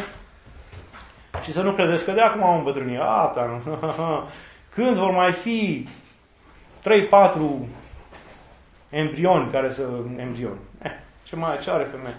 Și să nu credeți că de acum am îmbătrânit. Când vor mai fi 3-4 embrioni care să... Embrioni. Ce are femeie?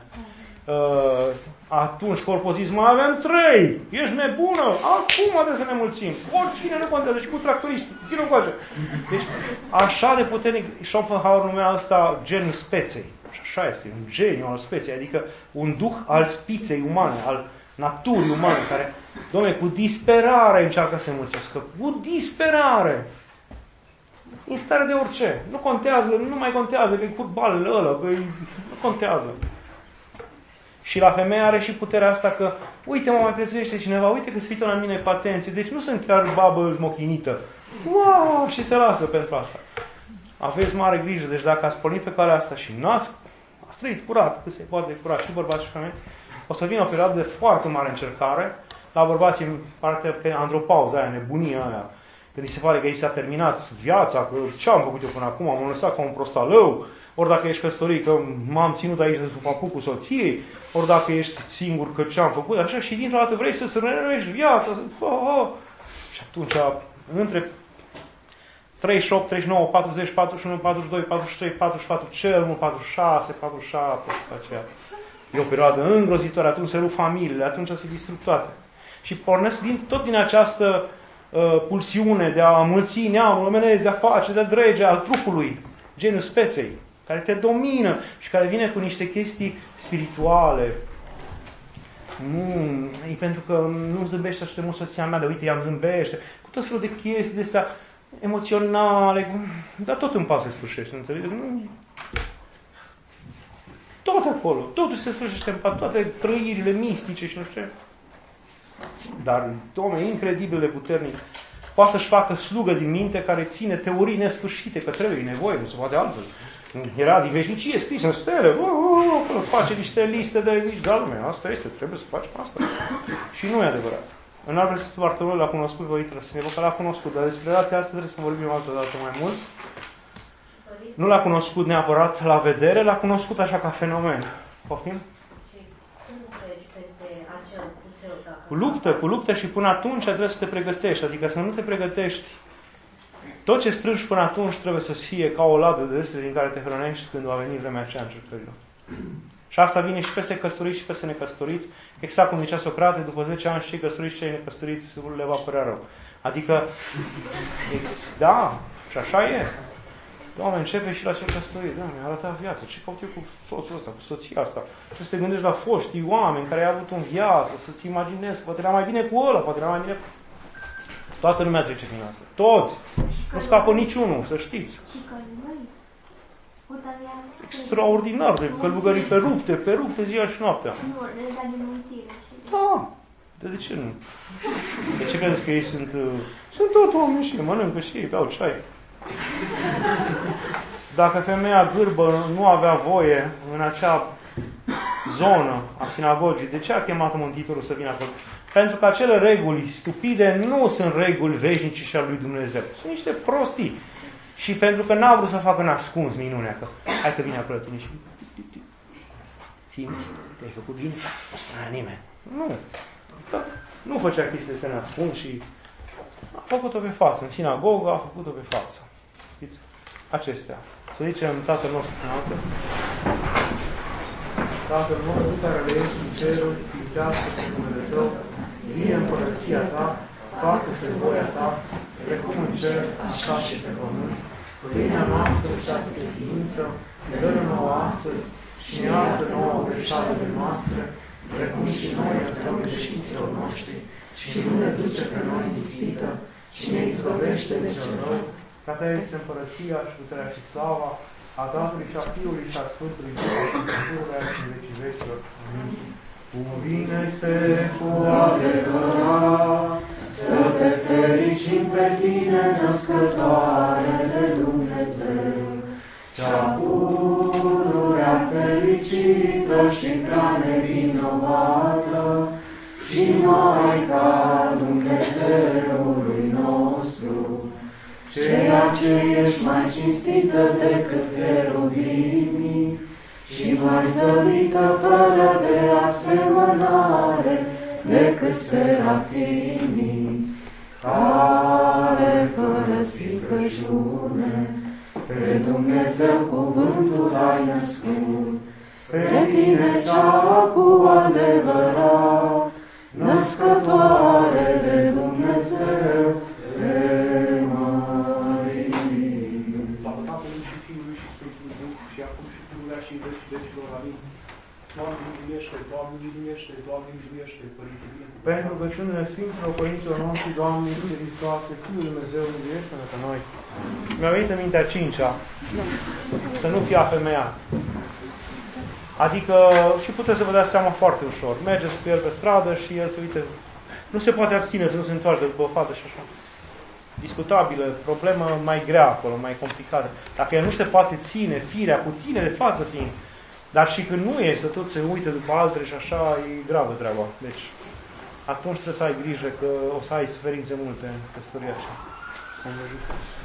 Atunci corpul zis, mai avem 3. Ești nebună? Acum trebuie să ne mulțim. Oricine nu contează. Și cu tractoristul. Cine o face? Deci, așa de puternic, Schopenhauer numea asta geniul speței. Și așa este, un geniu al speței. Adică un duh al spiței umane, al naturii umane, care, dom'le, cu disperare încearcă să se mulțească. Cu disperare. În stare de orice. Nu contează, nu mai contează că e fotbalul ăla, că nu contează. Și la femeie are și puterea asta că, uite, mă mai prețuiește cineva, uite că se uită la mine pe atenție, deci nu sunt chiar babă smochinită. Wow! Și se lasă pentru asta. Aveți mare grijă, deci dacă ați pornit pe calea asta și ați trăit curat, cât se poate curat, și bărbați și femei, o să vină o perioadă de foarte mare încercare. La bărbații în partea pe andropauza aia, nebunia aia, când îi se pare că i s-a terminat viața, că ce am făcut eu până acum, am lăsat ca un prostalău, ori dacă ești căsătorit, că m-am ținut aici de sub papucul soției, ori dacă ești singur, că ce am făcut, așa, și dintr-o dată vrei să renuiești viața, și atunci, între 38, 39, 40, 41, 42, 43, 44, cel mult 46, 47, și aceea. E o perioadă îngrozitoare, atunci se rup familiile, atunci se distrug toate. Și pornesc tot din această pulsiune de a mulți neamul omenesc, de a face, de a drege al trupului, genul speței, care te domină și care vine cu niște chestii spirituale. E pentru că nu zâmbește așa de mult soția mea, de uite, ea îmi zâmbește, cu tot felul de chestii de astea emoționale, dar tot în pas se sfârșește, înțelegeți? Tot acolo, totul se sfârșește în pas, toate trăirile mistice și nu știu ce. Dar om incredibil de puternic poate să-și facă slugă din minte care ține teorii nesfârșite, că trebuie, e nevoie, nu se poate altfel. Era din veșnicie scris în stele, îți face niște liste de zici, da, lume, asta este, trebuie să facem asta. Și nu e adevărat. În Albert Sfântul Bartolomeu l-a cunoscut, vă uite, că l-a cunoscut, dar despre relația asta trebuie să vorbim altă dată mai mult. Nu l-a cunoscut neapărat la vedere, l-a cunoscut așa ca fenomen. Poftim? Cu luptă și până atunci trebuie să te pregătești, adică să nu te pregătești. Tot ce strângi până atunci trebuie să fie ca o ladă de astea din care te hrănești când va veni vremea aceea încercărilor. Și asta vine și peste căsătoriți și peste necăsătoriți, exact cum zicea Socrate, după 10 ani și cei căsătoriți și cei necăsătoriți le va părea rău. Adică, da, și așa e. Doamne, începe și la cel căsătorit. Da, mi-a arătat viața. Ce caut eu cu soțul ăsta, cu soția asta? Trebuie să te gândești la foștii oameni care au avut în viață, să-ți imaginezi, poate era mai bine cu ăla, poate era mai bine. Toată lumea trece prin asta. Toți. Nu scapă niciunul, să știți. Extraordinar de călugării pe rupte ziua și noaptea. Da. De ce nu? De ce credeți că ei sunt tot oameni și mănâncă și ei, beau ceai? Dacă femeia gârbă nu avea voie în acea zonă a sinagogii, de ce a chemat Mântuitorul să vină acolo? Pentru că acele reguli stupide nu sunt reguli veșnice și al lui Dumnezeu. Sunt niște prostii. Și pentru că n-a vrut să facă nascuns minunea, că hai că vine acolo tine și simți? Te-ai făcut bine? Nu spunea nimeni. Nu. Nu făcea chestia să nascund și a făcut-o pe față. În sinagogă a făcut-o pe față. Știți? Acestea. Să zicem Tatăl nostru în altă. Tatăl nostru care ești în cerul, sfințească-se numele Tău, vie împărăția Ta, facă-se voia Ta, precum în cer, așa și pe pământ. Pâinea noastră cea spre ființă, dă-ne nouă astăzi și ne iartă nouă greșalele noastre, precum și noi iertăm greșiților noștri, și nu ne duce pe noi în ispită, și ne izbăvește de cel rău. Ca Ta este împărăția și puterea și slava a Tatălui și a Fiului și a Sfântului Duh și pururea și în vecii vecilor. Amin. Cuvine-se cu adevărat să te fericim pe tine, născătoare de Dumnezeu, cea pururea fericită și prea nevinovată, și Maica Dumnezeului nostru, ceea ce ești mai cinstită decât cherubimii și mai zăvită fără de asemănare decât serafimii, care fără stricăciune pe Dumnezeu cuvântul ai născut, pe tine cea cu adevărat, născătoare de Dumnezeu, te mărim. Slavă Tatălui și Fiului și Sfântului Duh, și acum și pururea și în vecii vecilor. Amin. Doamne miluiește, Doamne miluiește, Doamne miluiește, Părinte Bine. Pentru rugăciunile Sfinților Părinților noștri, Doamne Iisuse Hristoase, Fiul Dumnezeu, miluiește-ne pe noi. Mi-a venit în mintea 5-a, să nu fie afemeiat. Adică, și puteți să vă dați seama foarte ușor. Mergeți cu el pe stradă și el se uite. Nu se poate abține să nu se întoarcă după o fată și așa. Discutabilă, problemă mai grea acolo, mai complicată. Dacă el nu se poate ține firea cu tine de față fiind, dar și când nu e, să tot se uite după altele și așa, e gravă treaba. Deci, atunci trebuie să ai grijă că o să ai suferințe multe în căsătoria aceea.